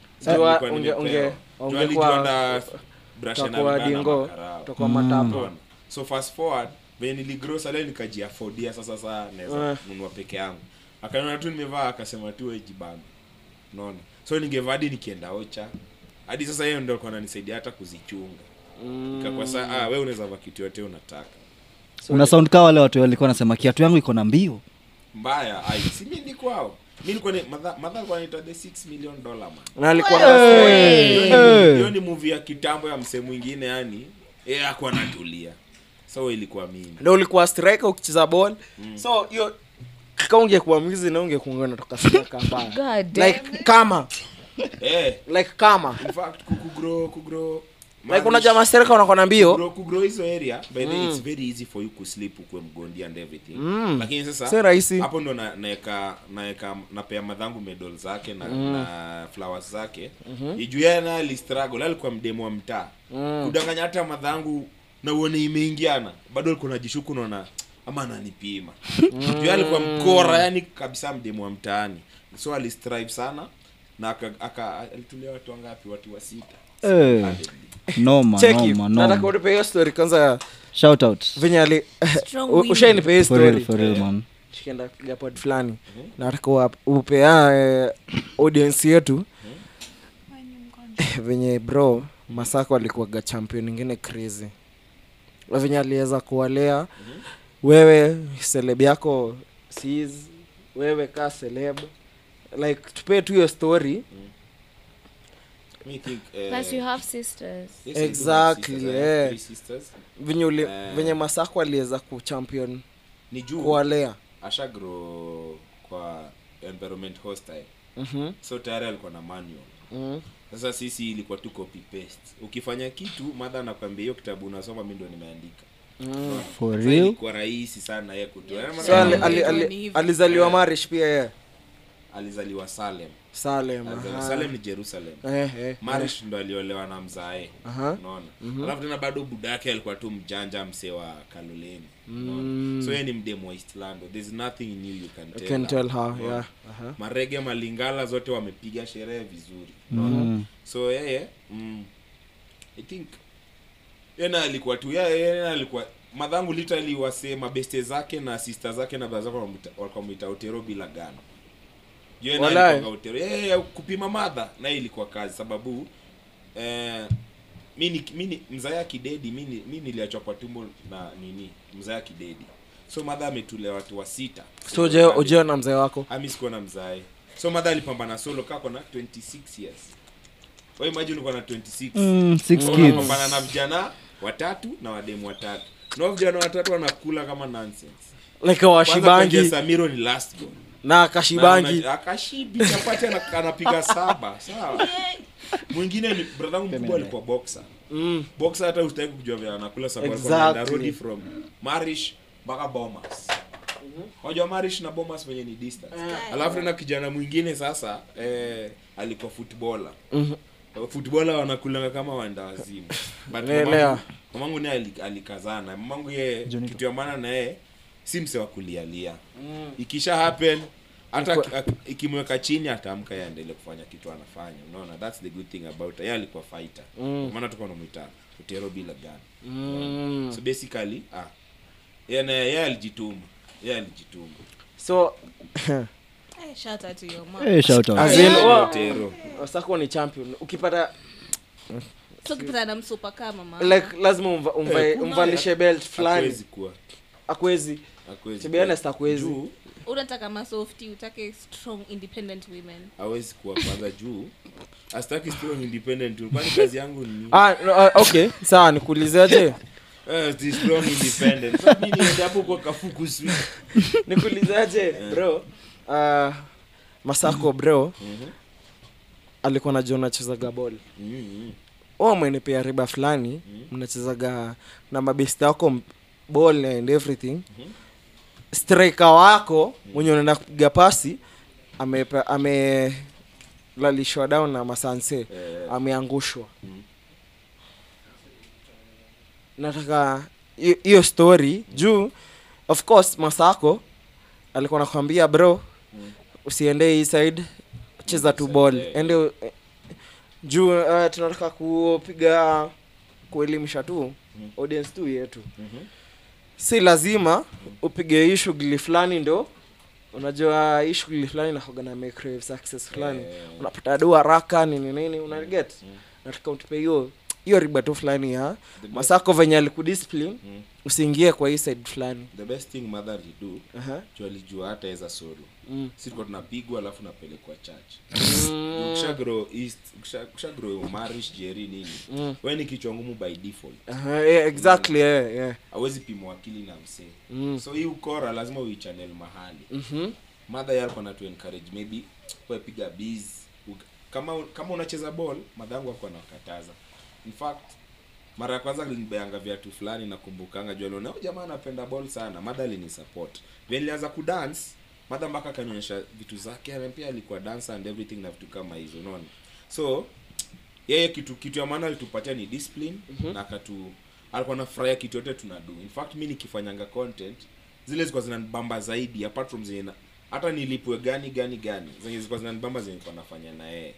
Ungekuwa brush na dingo toka matapo. So fast forward when niligrow sasa nikajiaffordia sasa naweza kununua peke yangu. Akaona tu nimevaa akasema tu wewe jibana. Unaona? So ningevaa hadi nikienda ocha. Hadi sasa yeye ndio alikuwa ananisaidia hata kuzichunga. Ikakuwa sasa wewe unaweza vaa kitu yote unataka. Una sound kama wale watu walikuwa wanasema kiatu yangu iko na mbio. Mbaya, si mimi ni kwao. Mimi nilikuwa madha alikuwa anaita the $6 million man. Na alikuwa na hiyo ni movie ya kitambo ya msemo mwingine yani hakuwa anatulia. So ilikuwa mimi. Ndio ulikuwa striker ukicheza ball. So hiyo kama ungekuwa mwizi na ungekuwa unatoka striker mbaya. Like kama like kama in fact kugrow like una jamaa striker unakuwa na mbio. Kugrow hizo area by the it's very easy for you to sleep ukwe mgondi and everything. Lakini sasa hapo ndo naeka napea madhangu medal zake na flowers zake. Ijue na ali struggle alikuwa mdemo wa mtaa. Kudanganya hata madhangu na uone imeingiana. Bado alikuwa anajishuku unaona ama ananipima. Juu alikuwa mkora yani kabisa mdemo wa mtaani. So ali strive sana na alitulia watu wangapi watu wa 6. Noma. Nataka unipe hiyo story kwanza. Shout out. Vinyali ushainipe hiyo story. For real man. Tukienda kupiga pod fulani. Nataka upea audience yetu. Venye bro Masako alikuwa champion nyingine crazy. Venye aliweza kuwalea wewe celeb yako sees wewe ka celeb like tupe tu hiyo story. Me think plus you have sisters. Yes, exactly three sisters. Venye Masako aliweza kuchampion ni juu kuwalea ashagro kwa environment hostile. So tayari alikuwa na manual. Sasa sisi ilikuwa tu copy paste. Ukifanya kitu mother anakuambia hiyo kitabu unasoma mimi ndo nimeandika. For real? Ilikuwa rahisi sana yeye kutoa. So alizaliwa Marish pia yeye. Alizaliwa Salem. Salem ni Jerusalem. Marish ndo aliolewa na mzae. Unaona? Alafu tena bado buda yake alikuwa tu mjanja msee wa Kaloleni. So yeye ni mdemo wa Eastlando. There's nothing new you can tell her. Yeah. Marege Malingala zote wamepiga sherehe vizuri. Unaona? So yeye I think yeye alikuwa tu yeye alikuwa madhangu literally wasema beste zake na sister zake na brother zake walikuwa Otero bila gano. Yeye alikuwa Otero kupima madha na ilikuwa kazi sababu mimi mzaya kidedi mimi niliachwa kwa tumbo na nini mzaya kidedi. So madha ametulea watu wa 6. So uje na mzee wako? Mimi sikuwa na mzae. So madha alipambana solo kako na 26 years. Wewe imagine uko na 26. 6 kids. Unapambana na vijana 3 na wademu 3. Na vijana 3 wanakula kama nonsense. Like washibangi. Samiro ni last goal. na kashibangi akashibi chapati anapiga 7 sawa. Mwingine ni brother wangu mkubwa alikuwa boxer. Boxer hata usitaki kujua vile anakula sababu anaenda road from Marish mpaka Bomas. Wajua Marish na Bomas wenye ni distance. Alafu na kijana mwingine sasa alikuwa footballer. Footballer wanakula kama wanda wazimu. But mamangu naye alikazana. Mamangu yeye kitu ya maana na yeye si mse wa kulialia. Ikisha happen hata ikimweka chini ataamka yaendelee kufanya kitu anafanya. Unaona, that's the good thing about yeye alikuwa fighter. Maana tuko na mita utero bila gun. So basically yeye alijituma. So shout out to your mom. Shout out. Azelo Osako ni champion. Ukipata so ukipata na msupa kama mama. Like lazima umvalishe belt fulani. Akwezi. To be honest akwezi. Unataka masofti, utake strong independent women. Hawezi kuwa kwanza juu. Astaki strong independent. Kwani kazi yangu ni okay. Sawa nikuulizaje? The strong independent. So mimi ndio hapo kwa kafuku sweet. Nikuulizaje bro? Masako bro. Alikuwa anajua anachezaga ball. Mwenepea riba fulani, mnachezaga na mabesti wako ball and everything. Striker wako mwenye unaenda kupiga pasi lalishwa down na Masanse, ameangushwa. Nataka hiyo story juu of course Masako alikuwa anakuambia bro usiende hii side, cheza tu ball. Ende juu tunataka kupiga kuelimisha tu audience tu yetu. Si lazima upige hii shughuli fulani ndo unajua hii shughuli fulani inahoga na make success fulani. Unapata doa haraka nini unaget. Nataka utupe hiyo riba tu fulani ya Masako venye alikudiscipline usiingie kwa hii side fulani. The best thing mother do alijua hata as a solo. Sisi tulikuwa tunapigwa alafu napelekwa church. Ukishagrow east, ukishagrow Marish Jerry nini. Wewe ni kichwa ngumu by default. Yeah, exactly. Yeah. Hawezi pimwa akili na msee. So hii ukora lazima uichannel mahali. Mother yako na to encourage maybe wewe piga biz. Kama unacheza ball, madangu wako anakataza. In fact, mara ya kwanza nilibeanga viatu fulani nakumbukanga jua leo jamaa anapenda ball sana. Mother alini support. When nilianza ku dance, mother mpaka kanionyesha vitu zake. Pia alikuwa dancer and everything na vitu kama hizo, unaona. So yeye kitu ya maana alitupatia ni discipline na alikuwa anafurahia kitu yote tunadu. In fact mimi nikifanyanga content zile zilikuwa zinanibamba zaidi apart from zile hata nilipwe gani zenye zilikuwa zinanibamba zenye nilikuwa nafanya na yeye.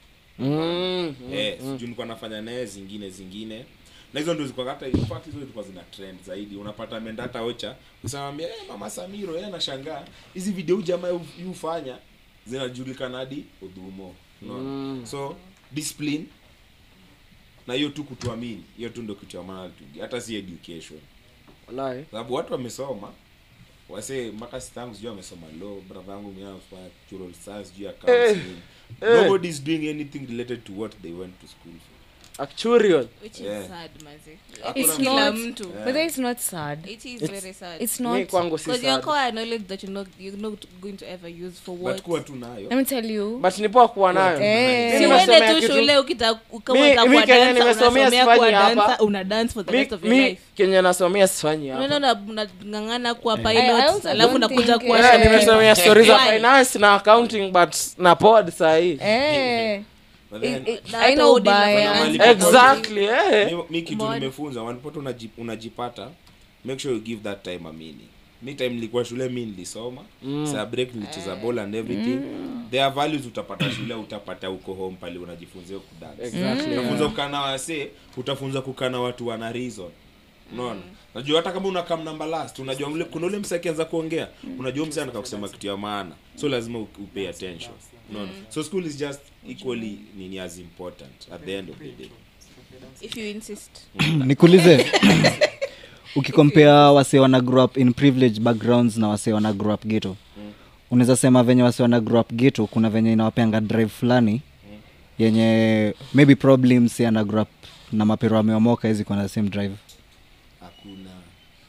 Sijui nilikuwa nafanya na yeye zingine. Na hizo ndio zilikuwa hata in fact hizo zilikuwa zina trend zaidi. Unapata ameenda hata Ocha usamwambia mama Samiro yeye anashangaa hizi video jamaa yufanya zinajulikana hadi Udhumo. Unaona? So discipline na hiyo tu kutuamini. Hiyo tu ndio kitu ya maana tu. Hata si education. Wallahi. Sababu watu wamesoma wase mpaka sitangu sijui amesoma law, brother wangu mimi anafanya natural science juu ya counseling. Nobody is doing anything related to what they went to school for. Actuarial, which is sad maze. It's Kila not, mtu. but it's not sad. It is very sad. It's me not. kwangu si Because your sad. core knowledge that you're not going to ever use for what. But kuwa tu nayo. Let me tell you. But nipo kuwa nayo. Eh. Si uende tu shule Mi Kenya nimesomea sifanyi hapa. dancer, una dance for the rest of your Mi life. Kenya nasomea sifanyi hapa. Unaona unangangana kuwa I pilot, also alafu don't unakuja think, kuwa Yeah, nimesomea stories za Why? finance na accounting but na pod sahi. But then I know by Exactly. mi kitu nimefunza wanapote unajipata make sure you give that time a meaning. Mi time nilikuwa shule mi nilisoma, saa break nilicheza ball and everything. There are values utapata shule utapata huko home pale unajifunza kudance. Exactly. Unafunza kukana wase, utafunza kukana watu wana reason. Unaona? Unajua hata kama unakaa number last, unajua kuna ule msaki anza kuongea, unajua msaki anataka kusema kitu ya maana. So lazima upay attention. Unaona? So school is just equally as important at the end of the day. if you insist. Nikuulize. Ukikompare wase wana grow up in privileged backgrounds na wase wana grow up ghetto. Unaweza sema venye wase wana grow up ghetto kuna venye inawapeanga drive fulani yenye maybe problems yana grow up na mapero ameomoka hizi kwa the same drive. Hakuna.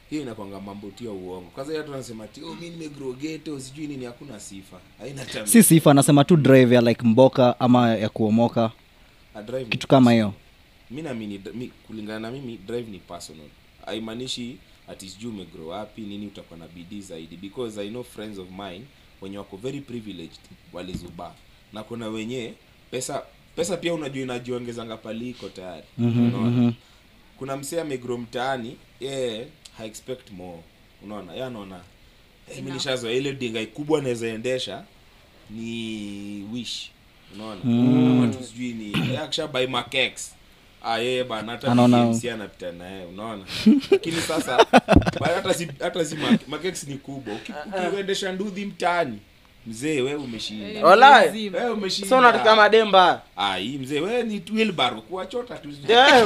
hiyo inakwanga mambo tu ya uongo. Kwanza watu wanasema ati mimi nimegrow ghetto sijui nini, hakuna sifa. Haina tabia. Si sifa, anasema tu drive ya like mboka ama ya kuomoka. Kitu kama hiyo. Mimi naamini kulingana na mimi drive ni personal. Haimaanishi ati sijui umegrow wapi nini utakuwa na bidii zaidi, because I know friends of mine wenye wako very privileged walizuba. Na kuna wenye pesa pia unajua inajiongezanga paliko tayari. Unaona? Kuna msee amegrow mtaani, I expect more. Unaona? Yeye anaona mimi nishazoea ile dinga kubwa naweza endesha ni wish. Unaona? Kama tu sijui ni akisha buy makex. Yeye bana hata msi anapita naye, unaona? Lakini sasa hata si makex ni kubwa. Ukiendesha nduthi mtaani, mzee wewe umeshinda. Wallahi Wewe umeshinda. Sio unataka mademba. Hii mzee wewe ni wheelbarrow kuachota tu.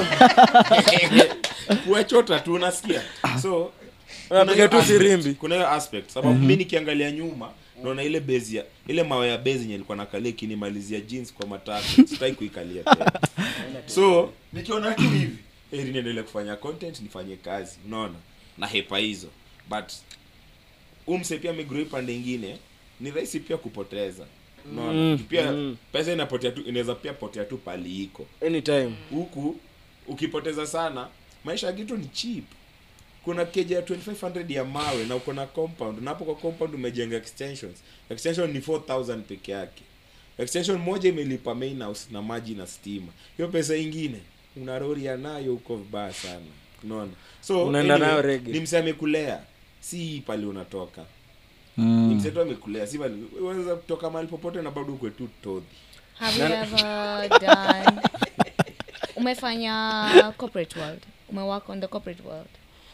Kuachota tu unasikia. So unapiga tu sirimbi. Kuna hiyo aspect sababu mimi nikiangalia nyuma naona ile base ya ile mawe ya base yenye ilikuwa nakalia kinimalizia jeans kwa matatu. Sitaki kuikalia tena. So nikiona tu hivi niendelee kufanya content, nifanye kazi, unaona? Na hepa hizo. But umse pia migroi pande nyingine ni rahisi pia kupoteza. Unaona? Pia pesa inapotea tu, inaweza pia potea tu pali iko Anytime. Huku ukipoteza sana, maisha ya kitu ni cheap. Kuna keja ya 2500 ya mawe na uko na compound. Na hapo kwa compound umejenga extensions. Extension ni 4000 peke yake. Extension moja imelipa main house na maji na stima. Hiyo pesa nyingine unaroria nayo uko vibaya sana. Unaona? So unaenda nayo rege. Ni msame kulea. Si pale unatoka. Ni mseto amekulea. Si pale unaweza kutoka mahali popote na bado uko tu todhi. Have you ever done umefanya corporate world? Umework on the corporate world?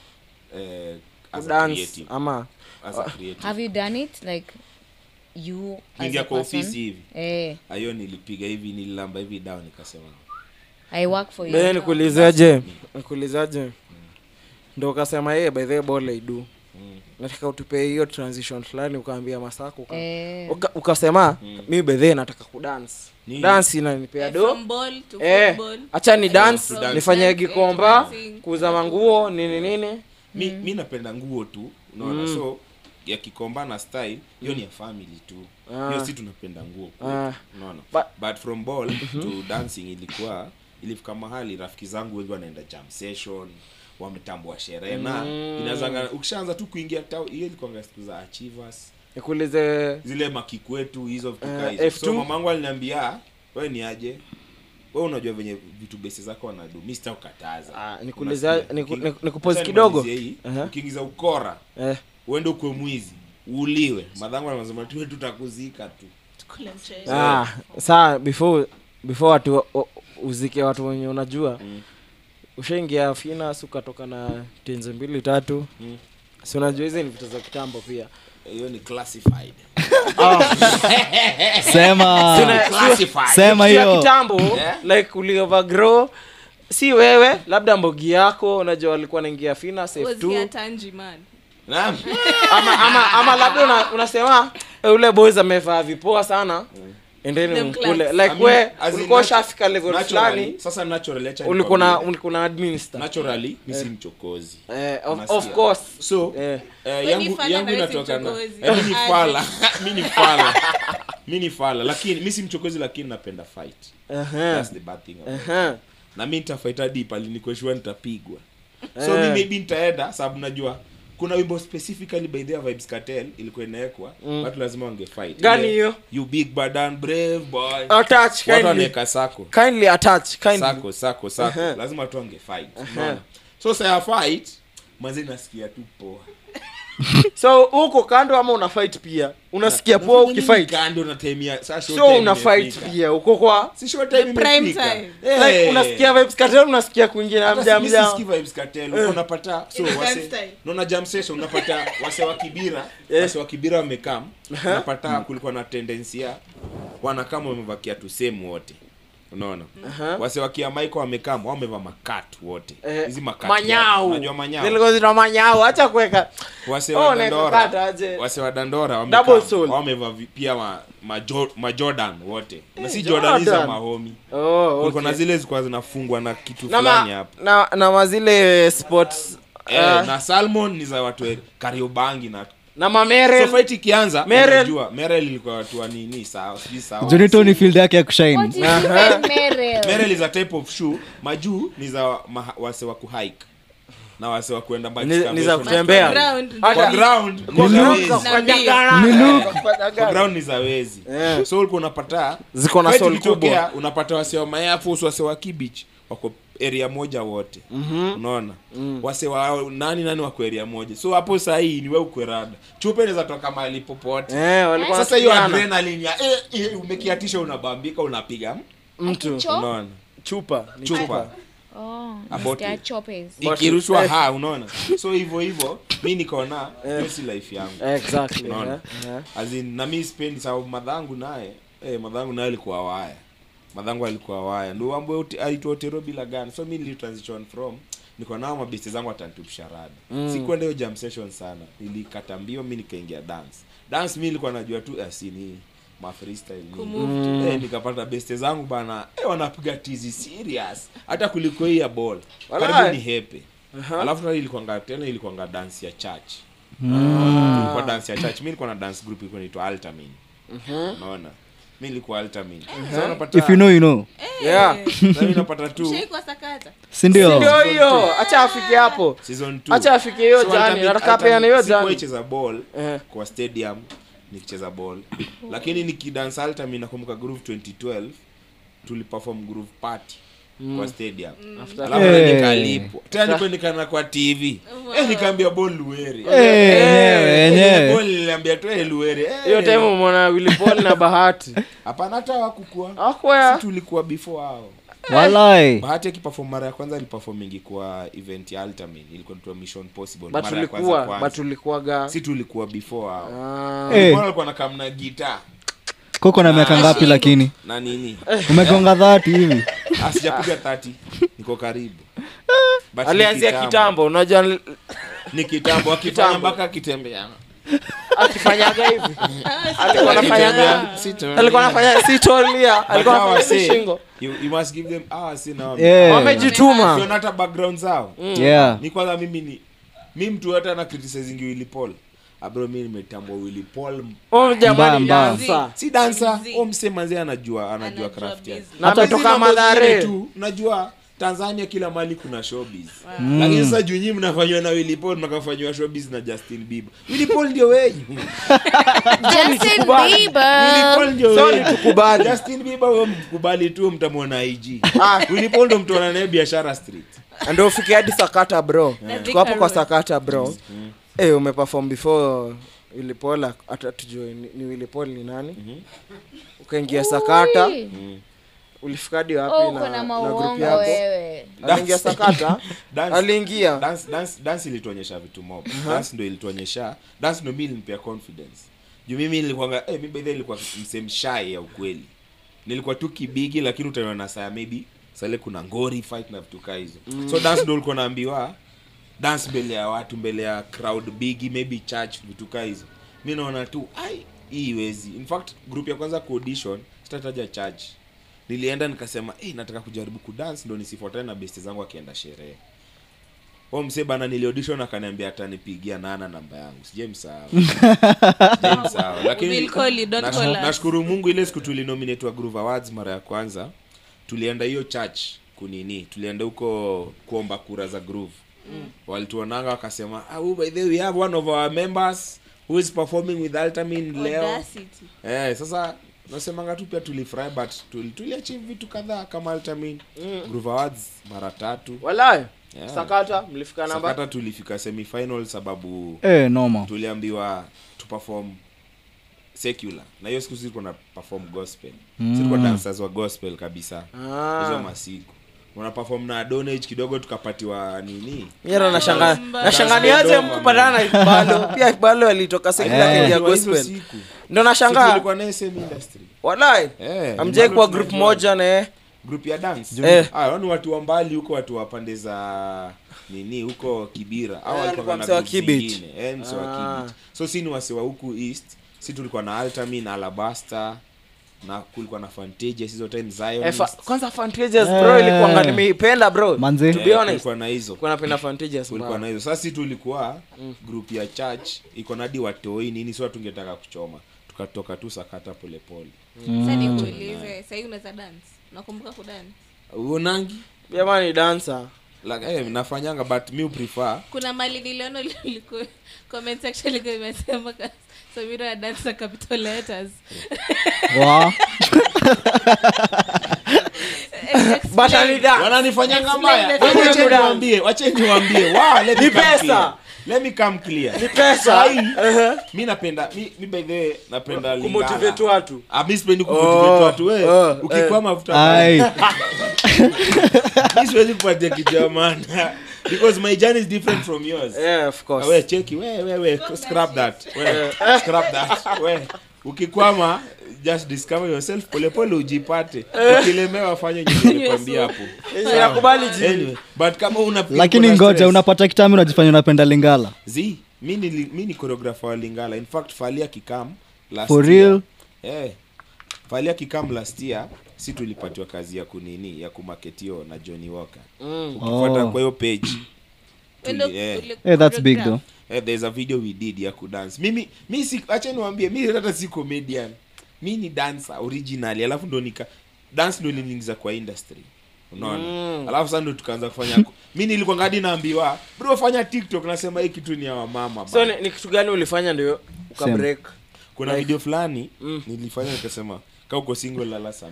As dance, a creative. Ama as a creative. Have you done it like you as a kwa person? ofisi hivi. Ayo nilipiga hivi, nililamba hivi down nikasema I work for you. Then nikuulizaje? Ndio ukasema by the ball I do. Nataka utupe hiyo transition fulani ukaambia Masako ukasema mimi by the nataka kudance. Dance inanipea do. From ball to football. Acha ni dance, nifanye gikomba, kuuza manguo, nini. Mimi napenda nguo tu, unaona? So ya kikomba na style hiyo ni ya family tu. Hiyo si tunapenda nguo, unaona? But from ball to dancing ilifika mahali rafiki zangu wengi wanaenda jam session, wametambua sherehe na inazanga ukishaanza tu kuingia hiyo ilikuwa siku za achievers. Nikuulize zile makikwetu hizo vitu hizo. So mamangu aliniambia wewe ni aje? Wewe unajua venye vitu base zako wanadu. Mimi sitakukataza. Nikuuliza nikupose kidogo. Ukiingiza ukora. Uende uko mwizi, uuliwe. Madhangu anasema tu tutakuzika tu. Tukule mchezo. Saa before watu uzike watu wenye unajua. Ushaingia fina ukatoka na tenze 2-3. Si unajua hizo ni vitu za kitambo pia. Hiyo ni classified. Sema hiyo kitambo like uliovergrow. Si wewe labda mbogi yako unajua walikuwa wanaingia fina safe tu. Was Tanji man. Naam. ama labda unasema ule boys amevaa vipoa sana. Endeni mkule like we ulikuwa shafika level fulani. Sasa naturally ulikuwa na administer. Naturally mimi si mchokozi. Of course. So yangu inatoka na mimi ni fala lakini mimi si mchokozi lakini napenda fight. That's the bad thing. Na mimi nitafight hadi pale niko sure nitapigwa. So mimi maybe nitaenda sababu najua kuna wimbo specifically by the Vibes Cartel ilikuwa inawekwa watu lazima wangefight. Gani hiyo? You big bad and brave boy. Attach kindly. Kindly attach kindly. Sako. Lazima watu wangefight. So say fight manzi nasikia tu poa. So uko kando ama una fight pia? Unasikia poa ukifight? Kando na temia. So una fight pia. Uko kwa si short time prime time. Like unasikia Vibes Cartel unasikia kuingia mjamja. Mimi sisikii Vibes Cartel. Unapata so wase. Unaona jam session unapata wase wa Kibira wamekam. Unapata kulikuwa na tendency ya wanakama wamevakia tu same wote. Unaona? Wase wakia Michael wamekam wamevaa makatu wote. Hizi makatu. Manyao. Unajua manyao. Zilikuwa zina manyao. Acha kuweka. Wase wa Dandora wamevaa pia ma Jordan wote. Na si Jordan hizo mahomi. Kulikuwa na zile zilikuwa zinafungwa na kitu fulani hapa. Na mazile sports na salmon ni za watu Kariobangi na Mamerel. So fight ikianza Merel. unajua Merel ilikuwa watu wa nini sawa sijui sawa. Jonito ni field yake ya kushine. What is even Merel? Merel is a type of shoe. Majuu ni za wase wa kuhike. Na wase wa kuenda bike Ni za kutembea. Kwa ground. Kwa ground ni za wezi. So ulikuwa unapata ziko na soul kubwa. Unapata wase wa Mayafu, wase wa Kibich wako area moja wote. Unaona? Wase wa nani wako area moja. So hapo saa hii ni wewe ukwerada. Chupa inaweza toka mahali popote. Walikuwa sasa hiyo adrenaline ya umekiatisha unabambika unapiga mtu. Unaona? Chupa. About choppers. Ikirushwa unaona? So hivyo mimi nikaona hiyo si life yangu. Exactly. As in na mimi spend sababu madhangu naye alikuwa waya. Madhangu alikuwa waya. Ndio ambaye aitwa Otero bila gani. So mimi transition from niko nao mabesti zangu atanitupisha rada. Sikwenda hiyo jam session sana. Nilikata mbio mimi nikaingia dance. Dance mimi nilikuwa najua tu asini ma freestyle nikapata beste zangu bana wanapiga tizi serious hata kuliko hii ya ball karibu ni hepe. Alafu ilikuwa dance ya church. Ilikuwa dance ya church. Mimi nilikuwa na dance group ilikuwa inaitwa Altamin. Unaona? Mimi nilikuwa Altamin. So unapata If you know you know. Yeah. Sasa unapata tu. Shiko sakata. Si ndio hiyo. Acha afike hapo. Season 2. Acha afike hiyo jani. Nataka pia hiyo jani. Nikicheza ball kwa stadium nikicheza ball. Lakini nikidance Altamin nakumbuka Groove 2012 tuliperform Groove Party kwa stadium. Alafu nikalipo. Tena nikaenda kwa TV. Nikaambia ball Luere. Yenyewe. Ball niliambia tu Luere. Hiyo time umeona Willy Paul na Bahati. Hapana hata hawakukua. Hakuwa. Tulikuwa before hao. Walai. Bahati akiperform mara ya kwanza aliperformingi kwa event ya Altamin. Ilikuwa tu Mission Possible But mara ya kwanza. But tulikuwa si tulikuwa before hao. Eh. Alikuwa na kamna guitar. Koko na miaka ngapi lakini? Na nini? Umegonga 30 hivi. Sijapiga 30. Niko karibu. Alianzia kitambo, unajua ni kitambo akifanya mpaka akitembea. Akifanyaga hivi. Alikuwa anafanya sitolia. Alikuwa anafanya shingo. You must give them hours now. Wamejituma. Sio hata background zao. Yeah. Ni kwanza mimi mtu hata ana criticizing Willy Paul. Abro mimi nimetambua Willy Paul. Jamani dancer. Si dancer. Msemazi anajua craft yake. Na kutoka Madhare tu. Unajua Tanzania kila mahali kuna showbiz. Lakini sasa junyi mnafanywa na Willy Paul mnakafanywa showbiz na Justin Bieber. Willy Paul ndio wewe. Justin Bieber. Willy Paul ndio wewe. Sorry tukubali. Justin Bieber wewe mkubali tu mtamwona IG. Willy Paul ndo mtu anaye biashara street. Ndio ufike hadi Sakata bro. Tuko hapo kwa Sakata bro. Umeperform before Willy Paul hata tujue ni Willy Paul ni nani? Ukaingia Sakata. Ulifika hadi wapi na group yako wewe? Aliingia Sakata. Aliingia. Dance ilituonyesha vitu mob. Dance ndio ilituonyesha. Dance ndio mimi ilinipea confidence. Juu mimi nilikuwa mimi by the way nilikuwa msem shy ya ukweli. Nilikuwa tu kibigi lakini utaona saa maybe sale kuna ngori fight na vitu kama hizo. So dance ndio ulikuwa naambiwa dance mbele ya watu, mbele ya crowd big, maybe church, vitu kama hizo. Mimi naona tu hii wezi. In fact group ya kwanza ku audition sitataja church. Nilienda nikasema nataka kujaribu kudance ndio nisifuatane na best zangu akienda sherehe. Mse bana niliaudition akaniambia atanipigia namba yangu. Sijemsahau. Lakini nashukuru Mungu ile siku tulinominate Groove Awards mara ya kwanza. Tulienda hiyo church tulienda huko kuomba kura za Groove. Walituonanga wakasema by the way we have one of our members who is performing with Altamin leo. Sasa nasemanga tu pia tulifurahi but tuliachieve vitu kadhaa kama Altamin. Groove Awards mara 3. Wallahi. Sakata mlifika namba. Sakata tulifika semi-final sababu normal. Tuliambiwa to perform secular. Na hiyo siku sisi tulikuwa na perform gospel. Sisi tulikuwa dancers wa gospel kabisa. Hizo masiku. Wana perform na donate kidogo tukapatiwa nini? Yeye anashanganiaje mkupatana na Ikbalo. Pia Ikbalo alitoka secular ya gospel. Ndio nashangaa. Tulikuwa na SM industry. Wallahi. Amjai kwa group moja na group ya dance. Wani watu wa mbali huko, watu wa pande za nini huko Kibira. Hao walikuwa na Kibit. Kibit. So sisi ni wase wa huku east. Sisi tulikuwa na Altamin, Alabaster, na kulikuwa na Fantages hizo time Zion kwanza Fantages bro ilikuwa nimeipenda bro Manze. to be honest kulikuwa na hizo kwa napenda Fantages kulikuwa na hizo sasa sisi tulikuwa group ya church iko na hadi watoi nini sio tungetaka kuchoma tukatoka tu sakata polepole Sasa nikuulize sasa hivi unaweza dance nakumbuka kudance uonangi jamani dancer like nafanyanga but me prefer kuna mali niliona liko comment section liko imesema Samira ya dance capital letters Wow. Batalida wananifanyanga mbaya wacha niwaambie let me come clear ni pesa mimi napenda mimi by the way napenda lingala kumotivate watu mimi sipendi kumotivate watu wewe ukikwama mafuta Ai. mimi siwezi kupatia kijamani because my journey is different from yours yeah of course wewe cheki wewe scrap that wewe ukikwama just discover yourself polepole ujipate ukilemewa fanye nilikwambia hapo nakubali ji anyway but kama una Lakini ngoja unapata kitambi unajifanya unapenda Lingala. mimi ni choreographer wa Lingala in fact Falia Kikam last For year. real? Falia Kikam last year si tulipatiwa kazi ya kunini ya kumarketio na Johnny Walker ukifuata kwa hiyo page That's big though. there's a video we did ya kudance mimi si acha niwaambie mimi hata si comedian mimi ni dancer originally alafu ndo dance ndo iliniingiza kwa industry unaona alafu sasa ndo tukaanza kufanya mimi nilikuwa ngadi naambiwa bro fanya TikTok nasema hii kitu ni ya mama so ni kitu gani ulifanya ndio ukabreak kuna video fulani nilifanya nikasema kama uko single lala saa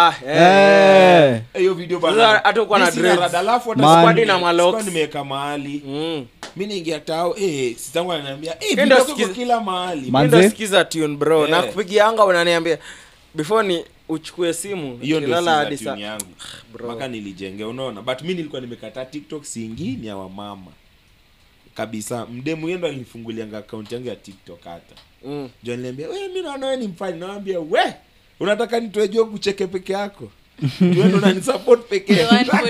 2 hiyo video bana hata uko na dreads alafu hata squad na malocks nimeweka mahali mimi niingia tao sitangu ananiambia video kwa kila mahali ndio sikiza tune bro na kupigia anga unaniambia before ni uchukue simu kilala hadi saa yangu mpaka nilijengea unaona but mimi nilikuwa nimekataa TikTok singine ya mama kabisa mdemu yendo alinifungulianga account yangu ya TikTok hata John niambia wewe mimi naona wewe ni mfani naambia we unataka nitoe joke kucheke peke yako wewe ndo unanisupport peke yako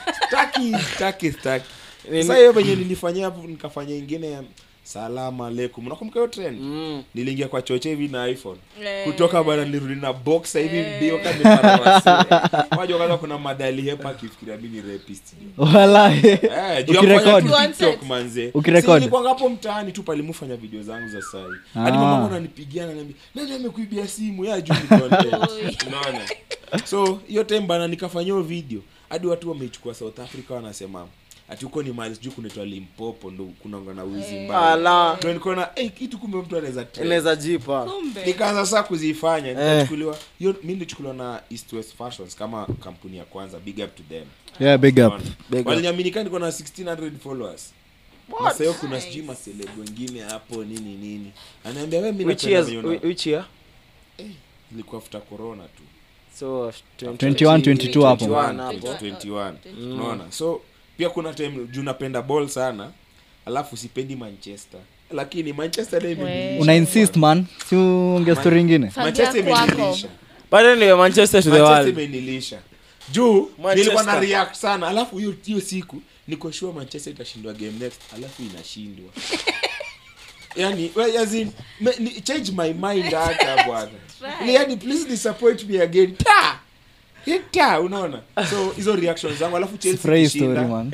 taki sasa hiyo venye nilifanyia hapo nikafanya nyingine ya salama alaykum unakumbuka hiyo trend niliingia kwa choche hivi na iPhone kutoka bana nilirudi na box hivi mbio kama nimeparawasi waje kaza kuna madali hapa kifikiria mimi ni rapist Wallahi. ukirecord TikTok manze Ukirecord. nilikuwa hapo mtaani tu pale mfanya video zangu za sai hadi mama ananipigia ananiambia nani amekuibia simu ya juu unaona so hiyo time bana nikafanyia video hadi watu wameichukua South Africa wanasema ati uko ni mali juu kunaitwa Limpopo ndo kuna na wizi mbaya ndio niko na kitu kumbe mtu anaweza jipa nikaanza sasa kuzifanya nikachukuliwa hiyo mimi nilichukuliwa na East West Fashions kama kampuni ya kwanza big up to them Big up waliniaminika niko na 1600 followers sasa hiyo kuna sijima celeb wengine hapo nini ananiambia wewe mimi which year ilikuwa after corona tu so 21 22 hapo 21 unaona so pia kuna time juu napenda ball sana alafu sipendi Manchester lakini Manchester ndio una insist man si unge story nyingine Manchester imenilisha bado ni Manchester to the world Manchester imenilisha juu nilikuwa na react sana alafu hiyo siku niko sure Manchester itashindwa game next alafu inashindwa yani as in change my mind hata bwana yani please disappoint me again hita unaona so hizo reactions zangu alafu Chelsea story man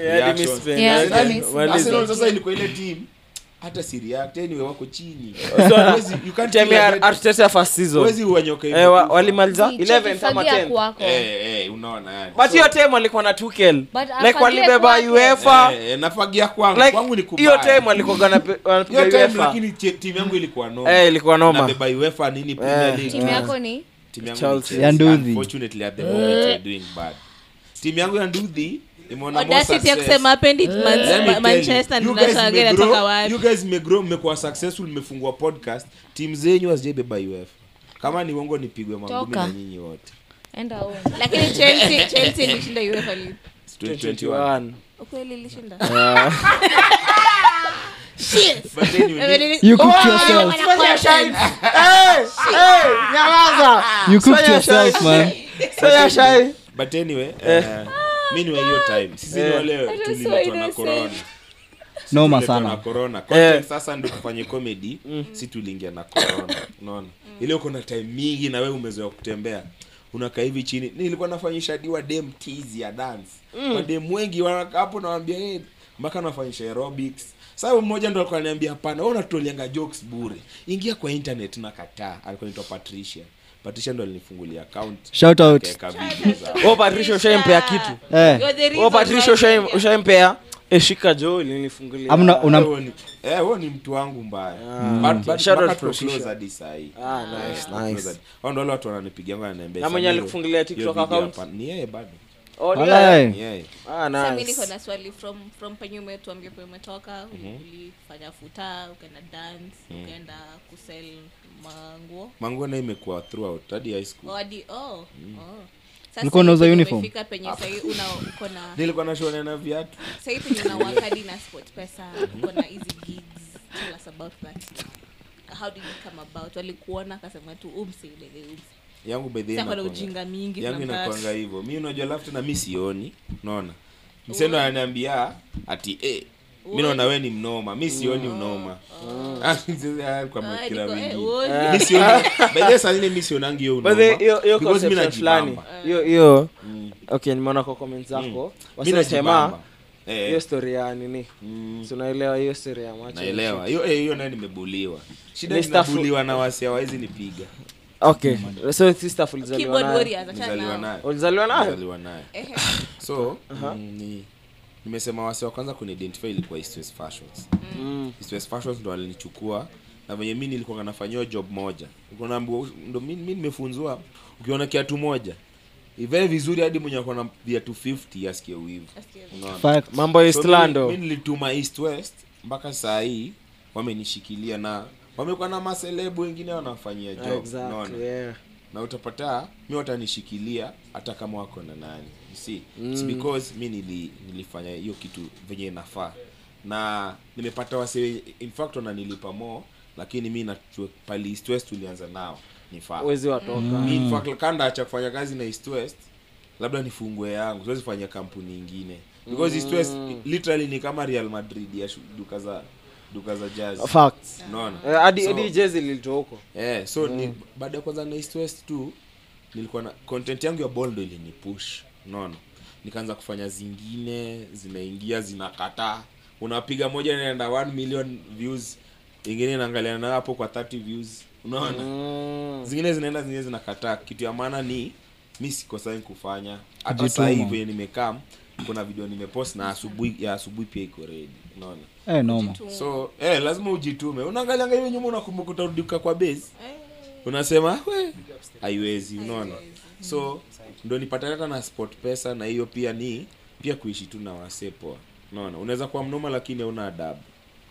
Arsenal sasa ilikuwa ile team hata si react anyway wako chini you can't tell me Arteta first season wezi uanyoka hivi walimaliza 11 ama 10 unaona yani but hiyo time walikuwa na Tuchel like walibeba UEFA nafagia kwangu ni kubaya hiyo time walikuwa wanapiga UEFA lakini timu yangu ilikuwa noma ilikuwa noma nabeba UEFA nini Premier League timu yako ni Chelsea ya Nduthi unfortunately at the moment we're doing bad timu yangu ya Nduthi imeona more success ya kusema pendi Manchester ndio nashangaa natoka wapi you guys mmekuwa successful mmefungua podcast team zenyu hazijebeba UEFA kama ni uongo nipigwe mangumi na nyinyi wote enda huko lakini Chelsea ilishinda UEFA League 2021 ukweli ilishinda but anyway you cooked yourself nyamaza you cooked yourself man but anyway mimi ni hiyo time sisi ni wale tuliletwa na corona Noma Tuletwa sana. na corona. Content sasa ndio tufanye comedy, si tuliingia na corona. Unaona? Ile uko na time mingi na wewe umezoea kutembea. Unakaa hivi chini. Nilikuwa nafanyisha diwa dem tease ya dance. Kwa dem wengi wanakaa hapo nawaambia mpaka nafanyisha aerobics. Sasa mmoja ndo alikuwa ananiambia hapana, wewe unatolianga jokes bure. Ingia kwa internet na kataa. Alikuwa anaitwa Patricia. Patricia ndo alinifungulia account. Shout out. Patricia ushampea kitu. You're the reason Patricia why- ushampea shika jo ilinifungulia. Amna una wewe ni mtu wangu mbaya. But Shout out mpaka Patricia. close hadi saa hii. Nice. Hao ndo wale watu wananipigia ngoma ananiambia. Na mwenye alikufungulia TikTok account? Ni yeye bado. Walai. Ni yeye. Sasa mimi niko na swali from penye umetuambia kwa umetoka, ulifanya futa, ukaenda dance, ukaenda kusell manguo. Manguo na imekuwa throughout hadi high school. Sasa Ulikuwa unauza hivi uniform? umefika penye sasa uko na Nilikuwa nashona na viatu. sasa hivi penye una wakadi na sport pesa, uko na easy gigs. Tell us about that. How did it come about? Walikuona akasema tu umsilele Yangu by the sasa kuna inakuanga- ujinga mingi yangu kuna inakuanga hivyo. Mimi unajua alafu na mimi sioni. Unaona? Msendo ananiambia ati mimi naona wewe ni mnoma. Mimi sioni unoma. Kwa makira mingi. Mimi sioni. By the way sasa mimi sionangi hiyo unoma. But hiyo Because mimi concept fulani. najibamba. Hiyo okay, nimeona kwa comments zako. Mimi Wasema najibamba. hiyo story ya nini? Si unaelewa hiyo story ya macho. Naelewa. Hiyo nayo nimebuliwa. Shida Ni ni staff- nabuliwa na wasi hawezi nipiga. Okay. So sister ulizaliwa keyboard nayo. warriors Nizaliwa achana nao. nayo. Ulizaliwa nayo? Nizaliwa nayo. So, nimesema wasi wa kwanza kuniidentify ilikuwa East West Fashions. East West Fashions ndo walinichukua na venye mimi nilikuwa nafanyia job moja. Nilikuwa naambiwa ndo mimi nimefunzwa ukiona kiatu moja ivae vizuri hadi mwenye ako na viatu 50 asikie wivu. Unaona? fact. Mambo ya East Lando. Mimi nilituma East West mpaka saa hii wamenishikilia na wamekuwa na maselebu wengine wanafanyia job. Unaona? Exactly. Yeah. Na utapata mimi watanishikilia hata kama wako na nani. You see? It's because mimi nilifanya hiyo kitu venye inafaa. Na nimepata wase in fact wananilipa more lakini mimi na pali East West tulianza nao nifaa. Wezi watoka. Mimi in fact kanda acha kufanya kazi na East West labda nifungue yangu. Siwezi fanya kampuni nyingine. Because East West literally ni kama Real Madrid ya duka za jazz. Facts. Unaona? Hadi jezi lilitoka huko. So ni baada ya kwanza na East West tu nilikuwa na content yangu ya ball ndo ilinipush. Unaona? Nikaanza kufanya zingine, zinaingia zinakataa. Unapiga moja inaenda 1 million views, ingine inaangaliana na hapo kwa 30 views. Unaona? Zingine zinaenda zingine zinakataa. Kitu ya maana ni mimi sikosa kufanya. Hata sasa hivi nimekaa kuna video nimepost na asubuhi pia iko ready. Unaona? Noma. So, lazima ujitume. Unaangalia hiyo nyuma unakumbuka utarudika kwa base. Unasema, haiwezi, unaona. So, ndio nipata hata na sport pesa na hiyo pia ni pia kuishi tu na wase poa. Unaona? Unaweza kuwa mnoma lakini huna adabu.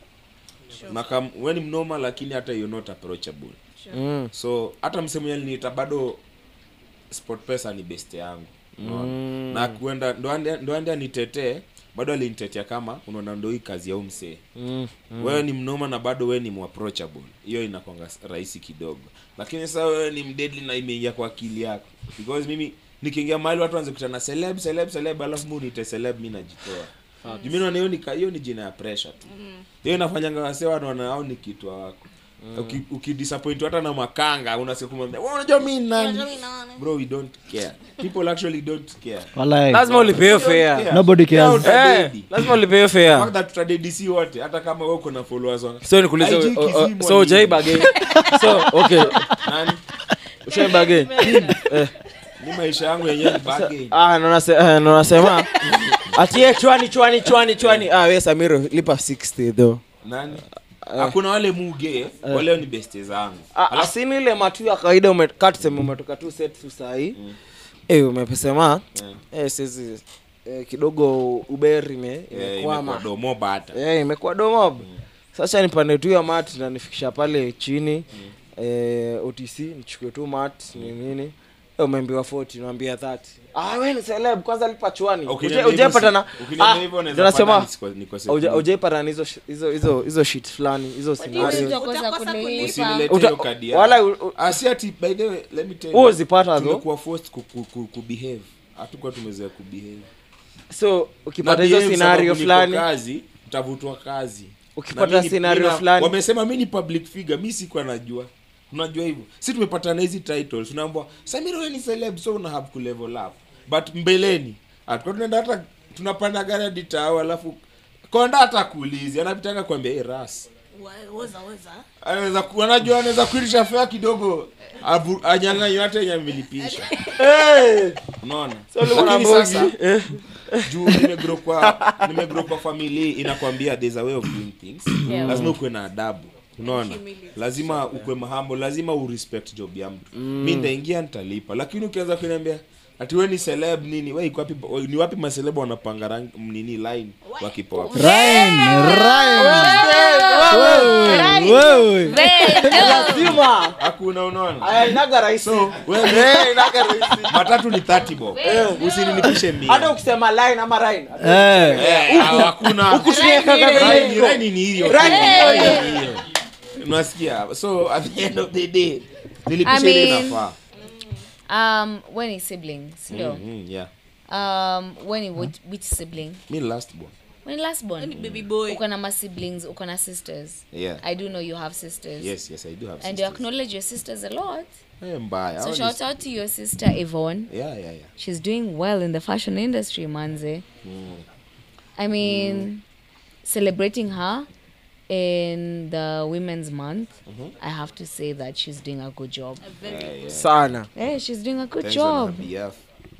Na kama wewe ni mnoma lakini hata you're not approachable. So, hata msemo aliniita bado sport pesa ni best yangu. Unaona? Na kuenda ndo ande nitetee bado alinitetea kama unaona ndio hii kazi ya umse. Wewe ni mnoma na bado wewe ni approachable. Hiyo inakuanga rahisi kidogo. Lakini sasa wewe ni mdeadly na imeingia kwa akili yako. Because mimi nikiingia mahali watu waanze kutana celeb alafu mimi nite celeb mimi najitoa. Mimi naona hiyo ni jina ya pressure tu. Hiyo inafanyanga wase wanaona hao ni kitu wako. Ukidisappoint hata na makanga unasikia kumwambia wewe unajua mimi nani? Bro, we don't care. People actually don't care. Walai. Lazima ulipe fair. Nobody cares. Lazima ulipe fair. Fact that tutadedisi wote hata kama wewe uko na followers wangu. So nikuulize IG Kizimu so Jay bargain. So okay. Nani? Ushae bargain. Ni maisha yangu yenyewe ni bargain. Ndo nasema atie chwani. Wewe Samiro lipa 60 though. Nani? Hakuna wale muge, wale ni beste zangu. Asini ile matu ya kawaida umekaa tuseme umetoka tu set tu sahi. Umepesema sisi kidogo Uber imekwama. Imekuwa domo bata. Imekuwa domo. Sasa nipande tu ya mat na nifikisha pale chini. OTC nichukue tu mat ni nini. Umeambiwa 40 naambia 30. Wewe ni celeb kwanza lipa chwani. Ujepata na tunasema ujepata na hizo shit fulani hizo scenario. Wala asiati by the way let me tell you. Uzipata though. Tumekuwa forced ku behave. Hatukuwa tumezoea ku behave. So ukipata hizo scenario fulani kazi utavutwa kazi. Ukipata Na mimi- scenario mimi na- fulani. Wamesema mimi ni public figure, mimi sikuwa najua. Unajua hivyo. Sisi tumepatana hizi titles, tunaambiwa Samira wewe ni celeb so una have to level up. But mbeleni, atakuwa tunaenda hata tunapanda gari hadi tao alafu konda hata kuulizi, anapitanga kwambia ras. Weza. Anaweza anajua anaweza kuirisha fare kidogo anyang'anya hata yenye amelipisha. Unaona? Lakini sasa juu nimegrow kwa family inakwambia there's a way of doing things. Lazima ukue na adabu. Unaona? Lazima ukue mahambo, lazima urespect job ya mtu. Mimi ndaingia nitalipa. Lakini ukianza kuniambia ati wewe ni celeb nini? Wewe iko wapi? Ni wapi ma celeb wanapanga rangi nini line wakipoa? Wewe. lazima Hakuna unaona? ainaga rahisi So, wewe inaga rahisi matatu ni 30 bob. Usinilipishe mimi. hata ukisema line ama line Hakuna. huku tunaweka Line ni hiyo. Line ni hiyo. Unasikia? So at the end of the day nilipisha ile nafaa. When is siblings? No. Yeah. Which sibling? Me last born. When last born? Baby boy. Uko na ma siblings, uko na sisters. Yeah. I do know you have sisters. Yes, I do have sisters. And you acknowledge your sisters a lot. Mbaya. So shout out to your sister Yvonne. Yeah. She's doing well in the fashion industry, manze. I mean, celebrating her in the Women's Month, I have to say that she's doing a good job. sana Yeah, she's doing a good Thanks on her job. behalf.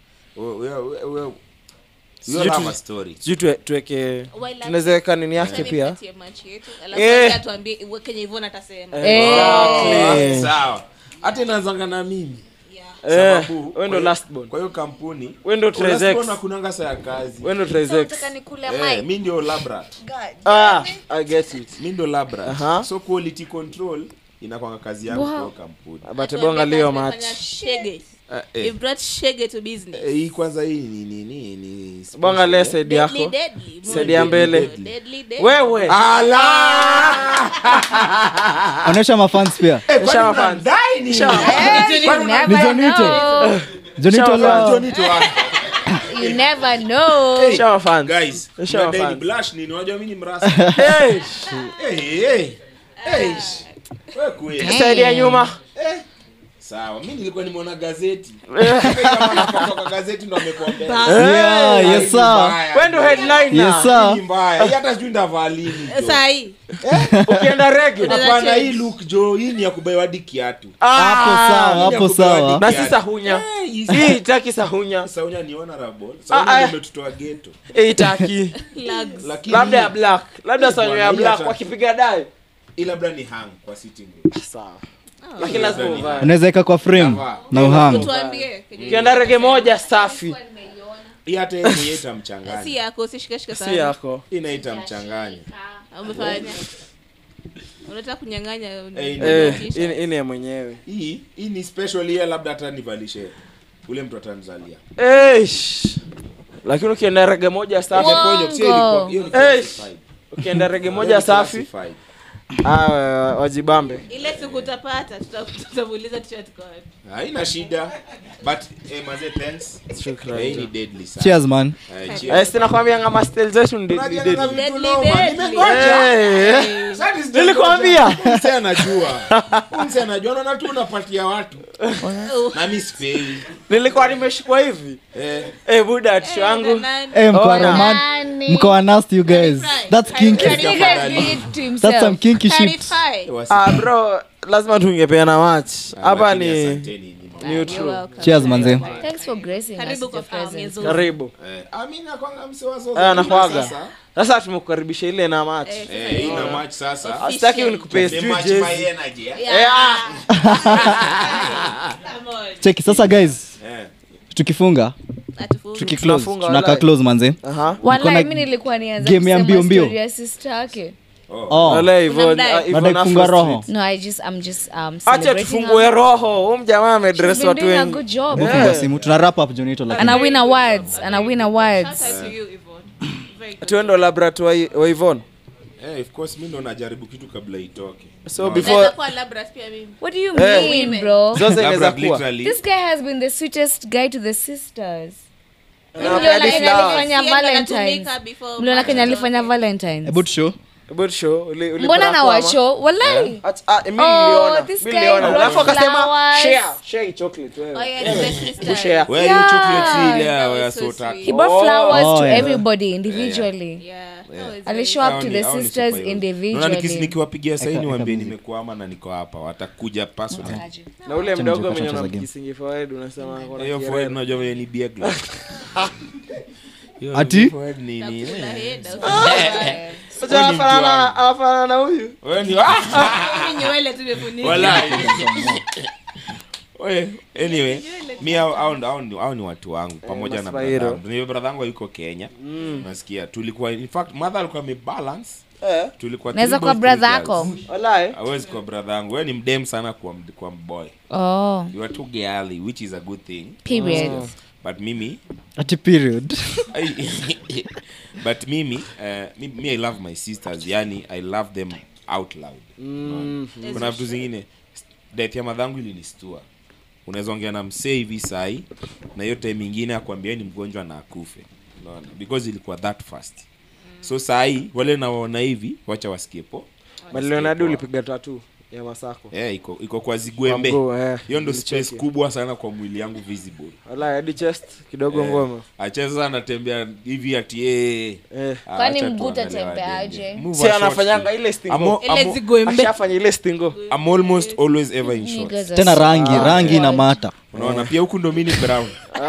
We all have a story. sijui tuweke tunaweza weka nini yake pia Alafu tuambie Kenya Yvonne atasema. Exactly. Sawa. Hata inaanzanga na mimi. Sababu, wewe ndo last born. Kwa hiyo kampuni Wewe ndo Trezex. Unasikia kunanga saa ya kazi. Wewe ndo Trezex. Mimi ndio labra. I get it. Mimi ndio labra. Aha. So quality control inakwanga kazi yangu kwa kampuni. But bonga leo match. Shege. You brought Shege to business. Hii kwanza hii ni Bonga leo side yako. Deadly. Side ya mbele. Deadly. Wewe. Ala! Onyesha mafans pia. Shama fans. Ni Jonito la. You never know. Shama fans. Guys, Show na daily fans. blush nini? Unajua mimi ni mrasa. Hey. Wewe kweli. Side ya nyuma. Sawa, mimi nilikuwa nimeona gazeti. Kama napaka kwa gazeti ndo amekuambia. Yeah, yes sir. Wewe ndo headliner. Yes sir. Ni mbaya. Hii hata sijui ndavaa lini. Sasa hii. Ukienda reggae. Hapana, hii look jo, hii ni ya kubeba hadi kiatu. Hapo sawa, hapo sawa. Na si sahunya. Hii itaki sahunya. Saunya ni honorable. Saunya nimetutoa ghetto. Itaki. Lags. Lakini Labda ya black. Labda sanyo ya Hii black hata- wakipiga dai. ila labda ni hang kwa sitting room. Sawa. Lakini lazima uvae. Unaweza weka kwa frame na uhang. Tuambie. Ukienda reggae moja safi. Hii hata yeye inaita mchanganya. Si yako, usishikashika Si sana. yako. Hii inaita mchanganya. Umefanya. Unataka kunyang'anya Hii ni ya mwenyewe. Hii ni special hii labda hata nivalishe. Ule mtu atanzalia. Lakini ukienda reggae moja safi. Ponyo sio ilikuwa hiyo ni classified. Ukienda reggae moja safi. Classified. Wajibambe. ile siku utapata tutamuuliza t-shirt kwa wapi. Haina shida. But maze thanks. Shukrani. Hii ni deadly sana. Cheers man. Cheers. Sina kwambia ngama style zetu ni deadly. Nilikwambia. Mse anajua. Mse anajua unaona tu unapatia watu. Na mimi sipewi. Nilikuwa nimeshikwa hivi. Buda tisho yangu. Mko roman. Mko nasty you guys. That's kinky. That's some kinky shit. Bro, lazima tungepeana match. Hapa ni neutral. Cheers manze. Thanks for gracing us Karibu with your kwa presence. family. Karibu. Amina kwanga mse wazo. Nakwaga. Sasa tumekukaribisha ile na match. Hii na match sasa. Sitaki unikupe Ni sijui match jezi. by energy. Check sasa guys. Tukifunga, Atufunge. tukiclose, Tunafunga tunaka walai. close manze. Aha. Wallahi na mimi nilikuwa nianza game ya mbio kusema mbio. story ya sister yake. Oh. Wale Yvonne, Unamdai? Yvonne Nadai kufunga Afro roho. Street. No, I'm just Acha celebrating tufungue her. roho. Huyu jamaa amedress She's been watu doing a wengi. good job. Funga simu, tuna wrap up Jonito And I lakini. win awards. And I win awards. Shout out to you, Yvonne. Very good. Tuendo laboratory wa Yvonne. Of course mimi ndo najaribu kitu kabla itoke. So Naweza before kuwa labras pia mimi. What do you mean, bro? zote inaweza Labda kuwa. literally. This guy has been the sweetest guy to the sisters. Hadi flowers. Alifanya Valentine's. Mliona Kenya alifanya Valentine's. About show. About show. Mbona na washo? Wallahi. This guy brought Alafu akasema flowers. share chocolate wewe. Oh yeah, the best sister. Share. Where you Yeah. chocolate ile That ya was so sota. sweet. He brought flowers to yeah. everybody individually. Yeah. Ali show up to the sisters individually. Nikiwapigia saini niwaambie nimekwama na niko hapa watakuja personally. Na ule mdogo mwenye Cheza game. unamkisingi forward unasema kuna Hiyo forward unajua mwenye ni beer glass. Hiyo Ati? forward ni Afana na huyu. wewe ni Nywele tumefunika. Wallahi. Oye, anyway, mi hao ni watu wangu pamoja na Maspairo. brother yangu. Ni brother yangu yuko Kenya. Nasikia tulikuwa in fact mother alikuwa amebalance. Tulikuwa Naweza three kwa boys, brother three girls. yako. Wallahi. Hawezi kwa brother yangu. Wewe ni mdem sana kwa boy. Oh, You are too girly, which is a good thing. period. But mimi At a period. but mimi I love my sisters, yani I love them out loud. Kuna vitu zingine death ya madhangu ilinistua. Unaweza ongea na msee hivi sai na hiyo time nyingine akwambia ni mgonjwa na akufe. Unaona? Because ilikuwa that fast. So sai wale naona hivi wacha wasikie po. Leonardo ulipiga tattoo ya Masako. Iko kwa Zigwembe. Hiyo ndo space kubwa sana kwa mwili yangu visible. Wallahi hadi chest kidogo ngoma. Acheza anatembea hivi ati Kwani mguta tembeaje? Si anafanyanga ile stingo. Ile Zigwembe. Ashafanya ile stingo. I'm almost always ever in shorts. Niggas are Tena so rangi na mata. Unaona pia huku ndo mini brown.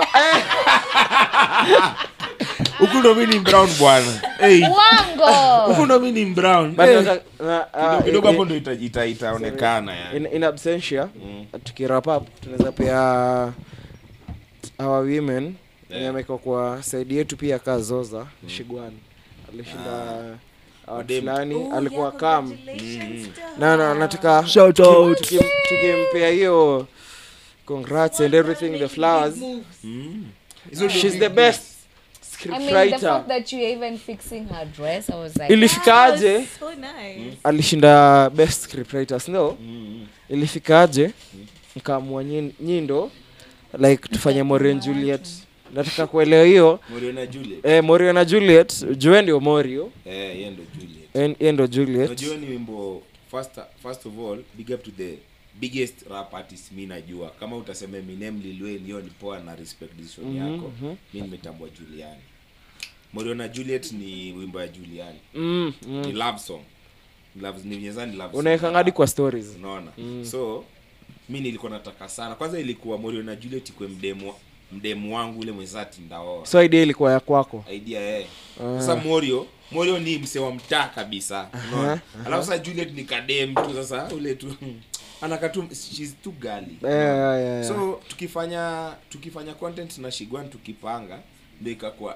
Huku ndo mini brown bwana. Hey, Wango. huku ndo mini brown. But Kidogo hapo ndo itaonekana yani. in absentia tukirap up tunaweza pia our women wenye amekuwa kwa side yetu pia kazoza Shigwan alishinda Madem. fulani alikuwa kam na nataka Shout out. tukimpea hiyo congrats and everything the flowers. She's the best I mean, the scriptwriter. fact that you even fixing her dress, I was like, Ilifikaje So nice. alishinda best scriptwriters no ilifikaje nkaamua nyindo like tufanye Morio and Juliet. Nataka kuelewa hiyo Morio na Juliet. Morio na Juliet jue ndio Morio Yeye ndo Juliet. yeye ndio Juliet. Unajua ni wimbo first of all big up to the biggest rap artist mimi najua. Kama utasema Eminem, Lil Wayne, hiyo ni poa na respect decision yako. Mimi nimetambua Juliani. Morio na Juliet ni wimbo ya Juliani. Ni love song. Ni love song. Unaweka ngadi kwa stories. Unaona? So mimi nilikuwa nataka sana. Kwanza ilikuwa Morio na Juliet kwa mdemu wangu ule mwezati ndaoa. So idea ilikuwa ya kwako. Idea sasa Morio ni msee wa mtaa kabisa. Unaona? Alafu sasa Juliet ni kadem tu sasa ule tu anakatu she's too girly. Yeah. So tukifanya content na Shigwan tukipanga ndio ikakuwa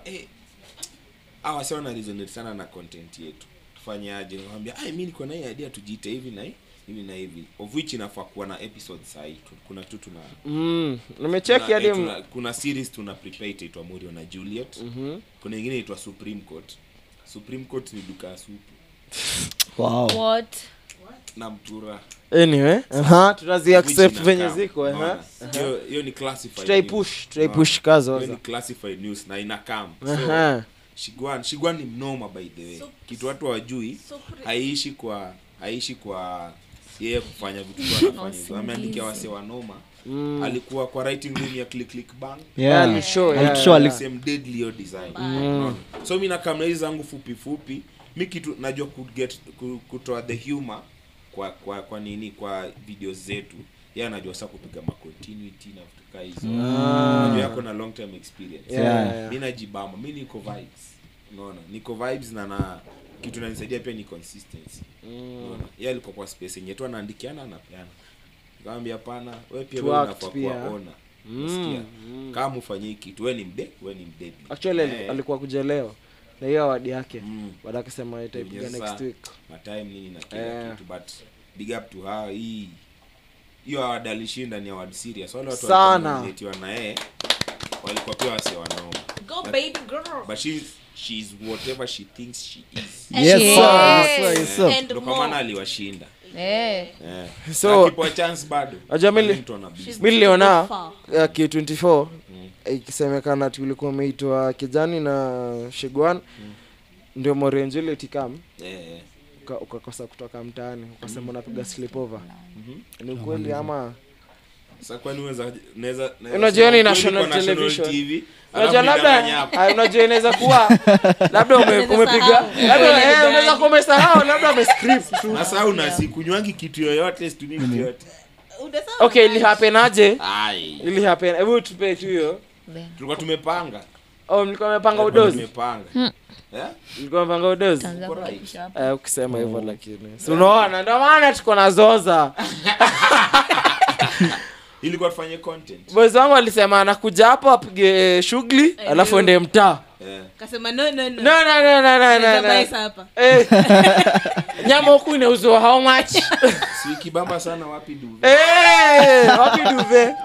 hawa sio na resonate sana na content yetu. Tufanyaje? Nikamwambia mimi niko na idea tujiite hivi na hivi of which inafaa kuwa na episodes sahi. Kuna tu Nimecheki hadi kuna series tuna prepare itwa Morio na Juliet. Kuna nyingine inaitwa Supreme Court. Supreme Court ni duka ya supu. Wow. what? Na mtura. anyway tutazi accept venye ziko hiyo ni classified. Try push kazo. Hiyo ni classified news na ina come. So Shigwan ni mnoma by the way. Kitu watu hawajui haishi kwa yeye kufanya vitu kwa anafanya. Ameandikia wase wa noma. Alikuwa kwa writing room ya Click Bang. Alishow Same deadly design. So mimi na kamera hizi zangu fupi mimi kitu najua kutoa the humor kwa nini kwa videos zetu. Yeye anajua sasa kupiga ma continuity na vitu kama hizo. Unajua yako na long term experience. Mimi najibamba, mimi niko vibes. Unaona? Niko vibes na kitu inanisaidia pia ni consistency. Unaona? Yeye alikuwa kwa space yenyewe tu anaandikiana anapeana. Nikamwambia hapana, wewe pia wewe unafaa kuona. Unasikia? Kama ufanye kitu wewe ni mdedi. Actually alikuwa kujelewa na hiyo award yake. Baada akasema itaipiga next week. Ma time nini na kila kitu but big up to her. Hiyo award alishinda ni award serious. Wale watu walikuwa na yeye walikuwa pia wase wanao. Go baby girl. But she's whatever she thinks she is. Yes sir. And Ndio kwa maana aliwashinda. So kwa chance bado. Ajamili miliona K24 ikisemekana ati ulikuwa umeitwa Kijani na Shigwan ndio Morenjele tikam ukakosa kutoka mtaani ukasema unapiga sleepover. Ni ukweli ama sasa kwani unaweza unajua ni national television TV unajua labda unajua inaweza kuwa labda umepiga labda unaweza kumesahau labda umescript tu sasa una sikunywangi kitu yoyote situmii kitu yoyote. Okay, ili happen aje? Ili happen. Hebu tupe tu hiyo. Tulikuwa tumepanga. Mlikuwa mmepanga udozi? Tumepanga. Mlikuwa mmepanga udozi? Ukisema hivyo lakini. Si unaona ndio maana tuko na zoza. Ilikuwa tufanye content. Boys wangu alisema anakuja hapo apige shughuli alafu ende mtaa. Kasema no. Hapa. Nyama huku inauzwa how much? Si kibamba sana wapi duve. Wapi duve?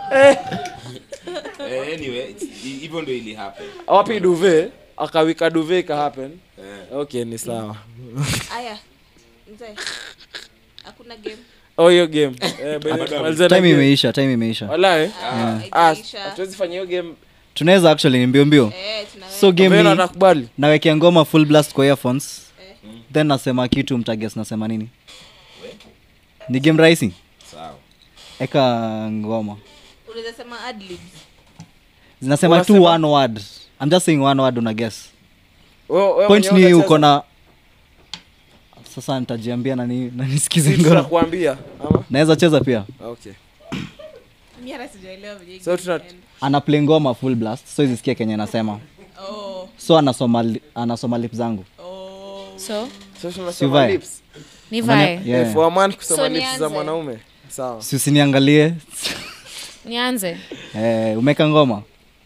Anyway, hivyo ndio ili happen. Wapi duve? Akawika duve ka happen. Okay, ni sawa. Aya. Mzee. Hakuna game. Hiyo game. Time imeisha. Wallahi. Tuwezi fanya hiyo game. Tunaweza actually mbio. Tunaweza. So game ni nakubali. Nawekea ngoma full blast kwa earphones. Then nasema kitu mtaguess nasema nini? Ni game rahisi. Sawa. Eka ngoma. Unaweza sema ad libs. Zinasema tu one word. I'm just saying one word una guess. Point ni uko na sasa nitajiambia na nisikize ngoma. Tunakuambia ama naweza cheza pia. Okay. Mimi hata sijaelewa vile. So ana play ngoma full blast so izisikia Kenya nasema. So anasoma lips zangu. So tunasema lips. Ni vai. Yeah. For a man kusema lips za mwanaume. Sawa. Si usiniangalie. Nianze. Umeka ngoma.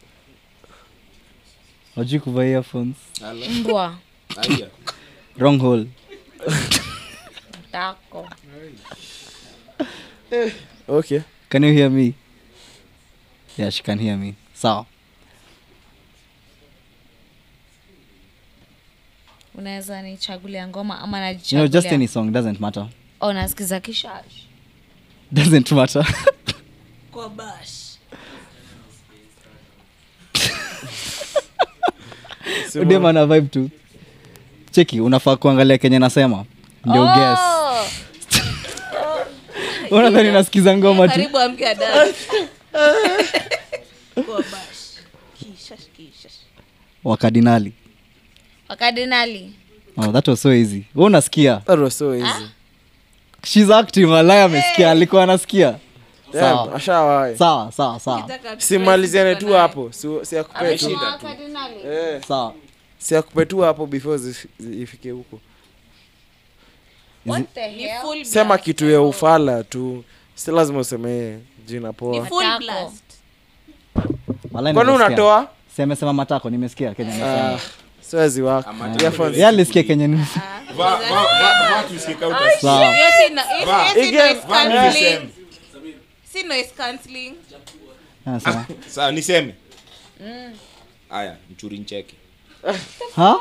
Wajui kuvaa earphones. Mbwa. Aya. Wrong hole. Tako. Okay. Can you hear me? Yeah, she can hear me. Sawa. Unaweza nichagulia ngoma ama najichagulia? Just any song doesn't matter. Nasikiza kishash. Doesn't matter. Kwa bash. Udema na vibe tu. Cheki, unafaa kuangalia Kenya nasema. Ndio guess. Unadhani nasikiza ngoma tu. Karibu amke dada. Kwa bash. Kishash. Wakadinali. Oh, that was so easy. Wewe unasikia? That was so easy. She's acting malaya amesikia, alikuwa anasikia. Sawa, ashawahi. Sawa. Simaliziane tu hapo. Si akupe tu. Sawa. Si akupe tu hapo before ifike huko. What the hell? Sema kitu ya ufala tu. Si lazima useme jina poa. Ni full blast. Kwani unatoa? Sema matako nimesikia Kenya nasema. Siwezi wako. Yeye alisikia Kenya ni. Watu usikie uta. Sawa. Si noise cancelling. Sawa. Sawa niseme. Aya, mchuri ncheke. Ha?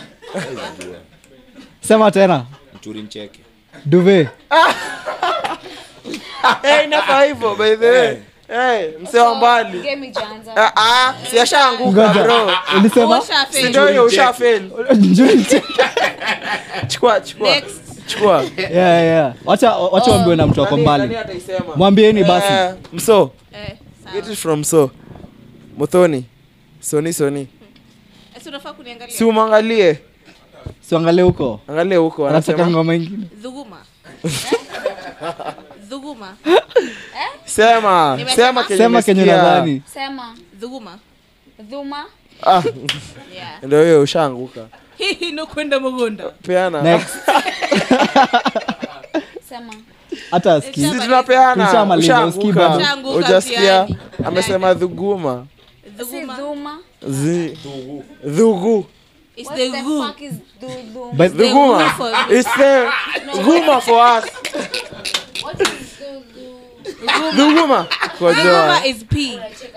Sema tena. Mchuri ncheke. Duve. Inafaa hivyo by the way. Msee wa mbali. Game ijaanza. Si ashaanguka bro. Ulisema? Si ndio hiyo ushafail. Chukua. Yeah. Wacha waambiwe na mtu wako mbali. Mwambieni basi. Mso. Get it from so. Muthoni. Soni. Unafaa kuniangalia. Si umwangalie. Si angalie huko. Angalia huko anasema ngoma nyingine. Dhuguma. Sema Kenya nadhani. Sema. Dhuguma. Yeah. Ndio hiyo ushaanguka. Hii ndo kwenda Mugonda. Peana. Next. Sema. Hata sikia. Sisi tunapeana. Ushaanguka. Ujasikia amesema dhuguma. Dhugu. It's the goo. But dhuguma. It's the guma for us. What is dhuguma? Dhuguma is P.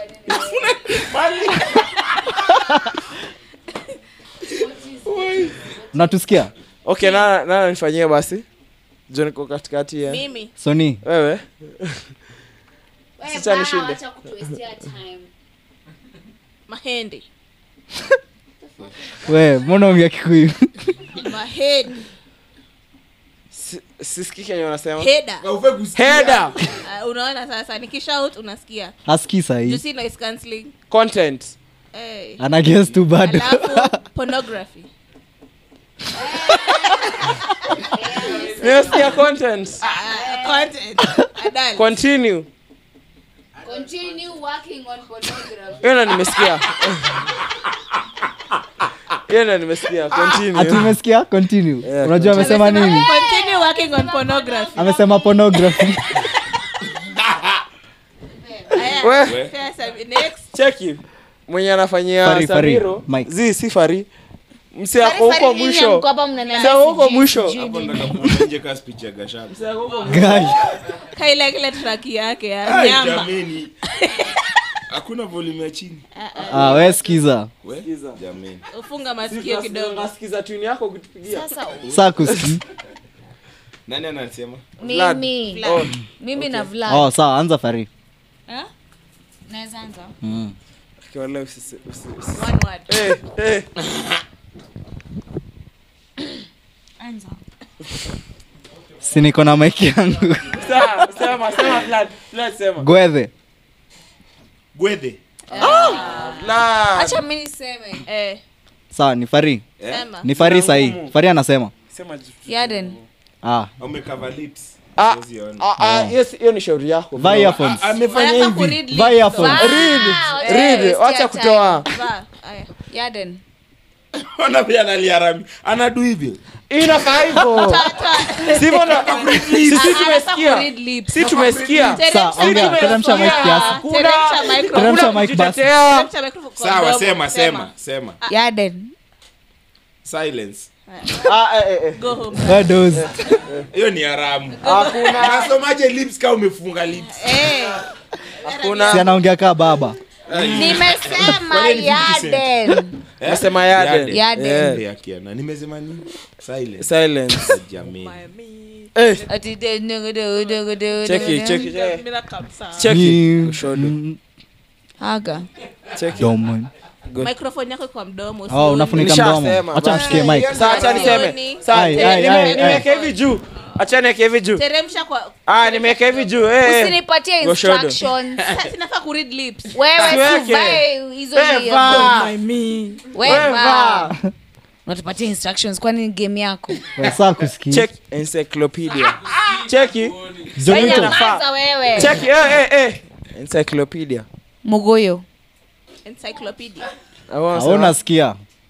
Unatusikia? Okay, na nifanyie basi. John niko katikati ya. Mimi. Soni. Wewe. Sasa nishinde. Acha kutuwestia time. Mahindi. We, mbona ongea Kikuyu? Mahindi. Sisikii kenye unasema. Heda. Header. Unaona sasa nikishout unasikia. Haski sahi. You see noise cancelling. Content. Ana guess too bad. Alafu pornography. Yes, yeah, content. Content. Adult. Continue. Continue working on pornography. Yona nimesikia. Yona nimesikia. Continue. Atumesikia? Continue. Yeah, Unajua amesema nini? Continue working on pornography. Amesema pornography. We, Fair sub- next. check you. Mwenye anafanyia Fari, Samiro. Mike. Si Fari. Msi ako huko mwisho. Msi ako huko mwisho. Hapo nataka kuonje ka speech ya Gachagua. Msi ako huko Guy. Kaila kile track yake ya Ai, nyamba. jameni. Hakuna volume ya chini. We skiza. We, Sikiza. jameni. Ufunga masikio kidogo. Nasikiza tune yako ukitupigia. Sasa Saa kuski. Nani anasema? mimi Oh, mimi na Vlad. Oh, sawa, anza Fari. Naweza anza. kiwala One word. Anza. Si niko na mic yangu. Sema Vlad sema. Gwethe. Gwethe. Vlad. Acha mimi niseme. Sawa, ni Fari. Sema. Ni Fari sahi. Fari anasema. Sema Yarden. Umecover lips. Ah, Siwezi ona. yes, hiyo ni shauri yako. Vaa earphones. Amefanya Unataka hivi. kuread Vaa lips. earphones. Read, wacha kutoa. Vaa. Aya. Yarden. Ona pia analiarami. Anadu hivyo. Inafaa hivyo. Sivyo ndo sisi tumesikia. Read lips. Sisi tumesikia. Sawa, ongea. Teremsha mic kiasi. Teremsha microphone. Teremsha mic basi. Teremsha microphone kwa Sawa, mdomo. sema. Yarden. Silence. Go home. Where those? Hiyo ni haramu. Hakuna. Unasomaje lips kama umefunga lips? Hakuna. Si anaongea kaa baba. Nimesema Kwa nini 50 Yarden. Nasema Yarden. Yarden. Ya kiana. Nimesema nini? Silence. Silence. Jameni. Ati Cheki. Mira kabisa. Cheki. Ushodo. Haga. Cheki. Domo. Microphone yako kwa mdomo. Oh, unafunika mdomo. Nishasema, Acha basi. mshikie mic. Sasa acha niseme. Sasa Ai, ai, ai, nimeweka hivi juu. Acha niweke hivi juu. Teremsha kwa Nimeweka hivi juu. Usinipatie Goshodo. instructions. sasa sinafaa ku read lips. Wewe Siweke. sivae hizo Eva. Wewe unatupatia instructions kwani ni game yako? Saa kusikia. Check encyclopedia. Cheki. Jonito. Nyamaza wewe. Cheki. Encyclopedia. Mugoyo. Encyclopedia. Hauna sikia.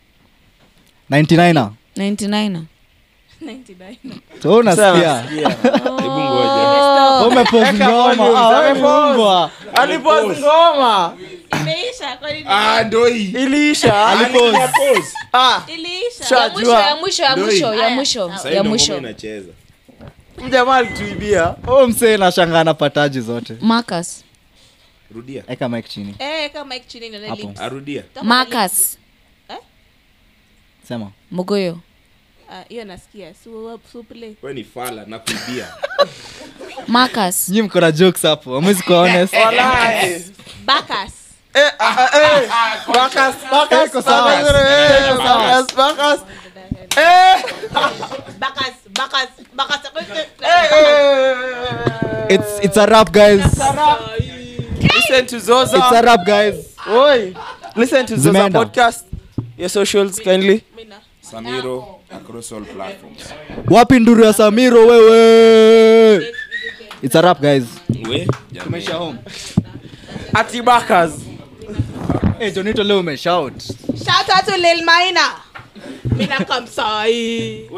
99er. 99. 99. So unasikia. Hebu ngoja. Umepose ngoma. Amepongwa. Alipose ngoma. Imeisha kwa nini? Ndio hii. Iliisha. Alipose. Ilisha. Ya mwisho. Sasa ndio inacheza. Mjamaa alituibia. Msee nashangaa anapataji zote. Marcus. Rudia. Eka mic chini. Kama mic chini ndio Hapo. lips. Arudia. Marcus. Sema. Mugoyo. Hiyo nasikia. Su play. Wewe ni fala na kuibia. Marcus. Nyinyi mko na jokes hapo. Hamwezi kuwa honest. Wallahi. Bacchus. Eko sawa. It's a rap, guys. Listen to Zoza. It's a rap, guys. Oi. Listen to Zoza Zimeenda. podcast. Your socials kindly. Samiro across all platforms. Wapi nduru ya Samiro wewe? It's a rap, guys. We, jameni. home. Atibakas. Jonito leo umeshout. Shout out to Lil Maina. Mina kamsai.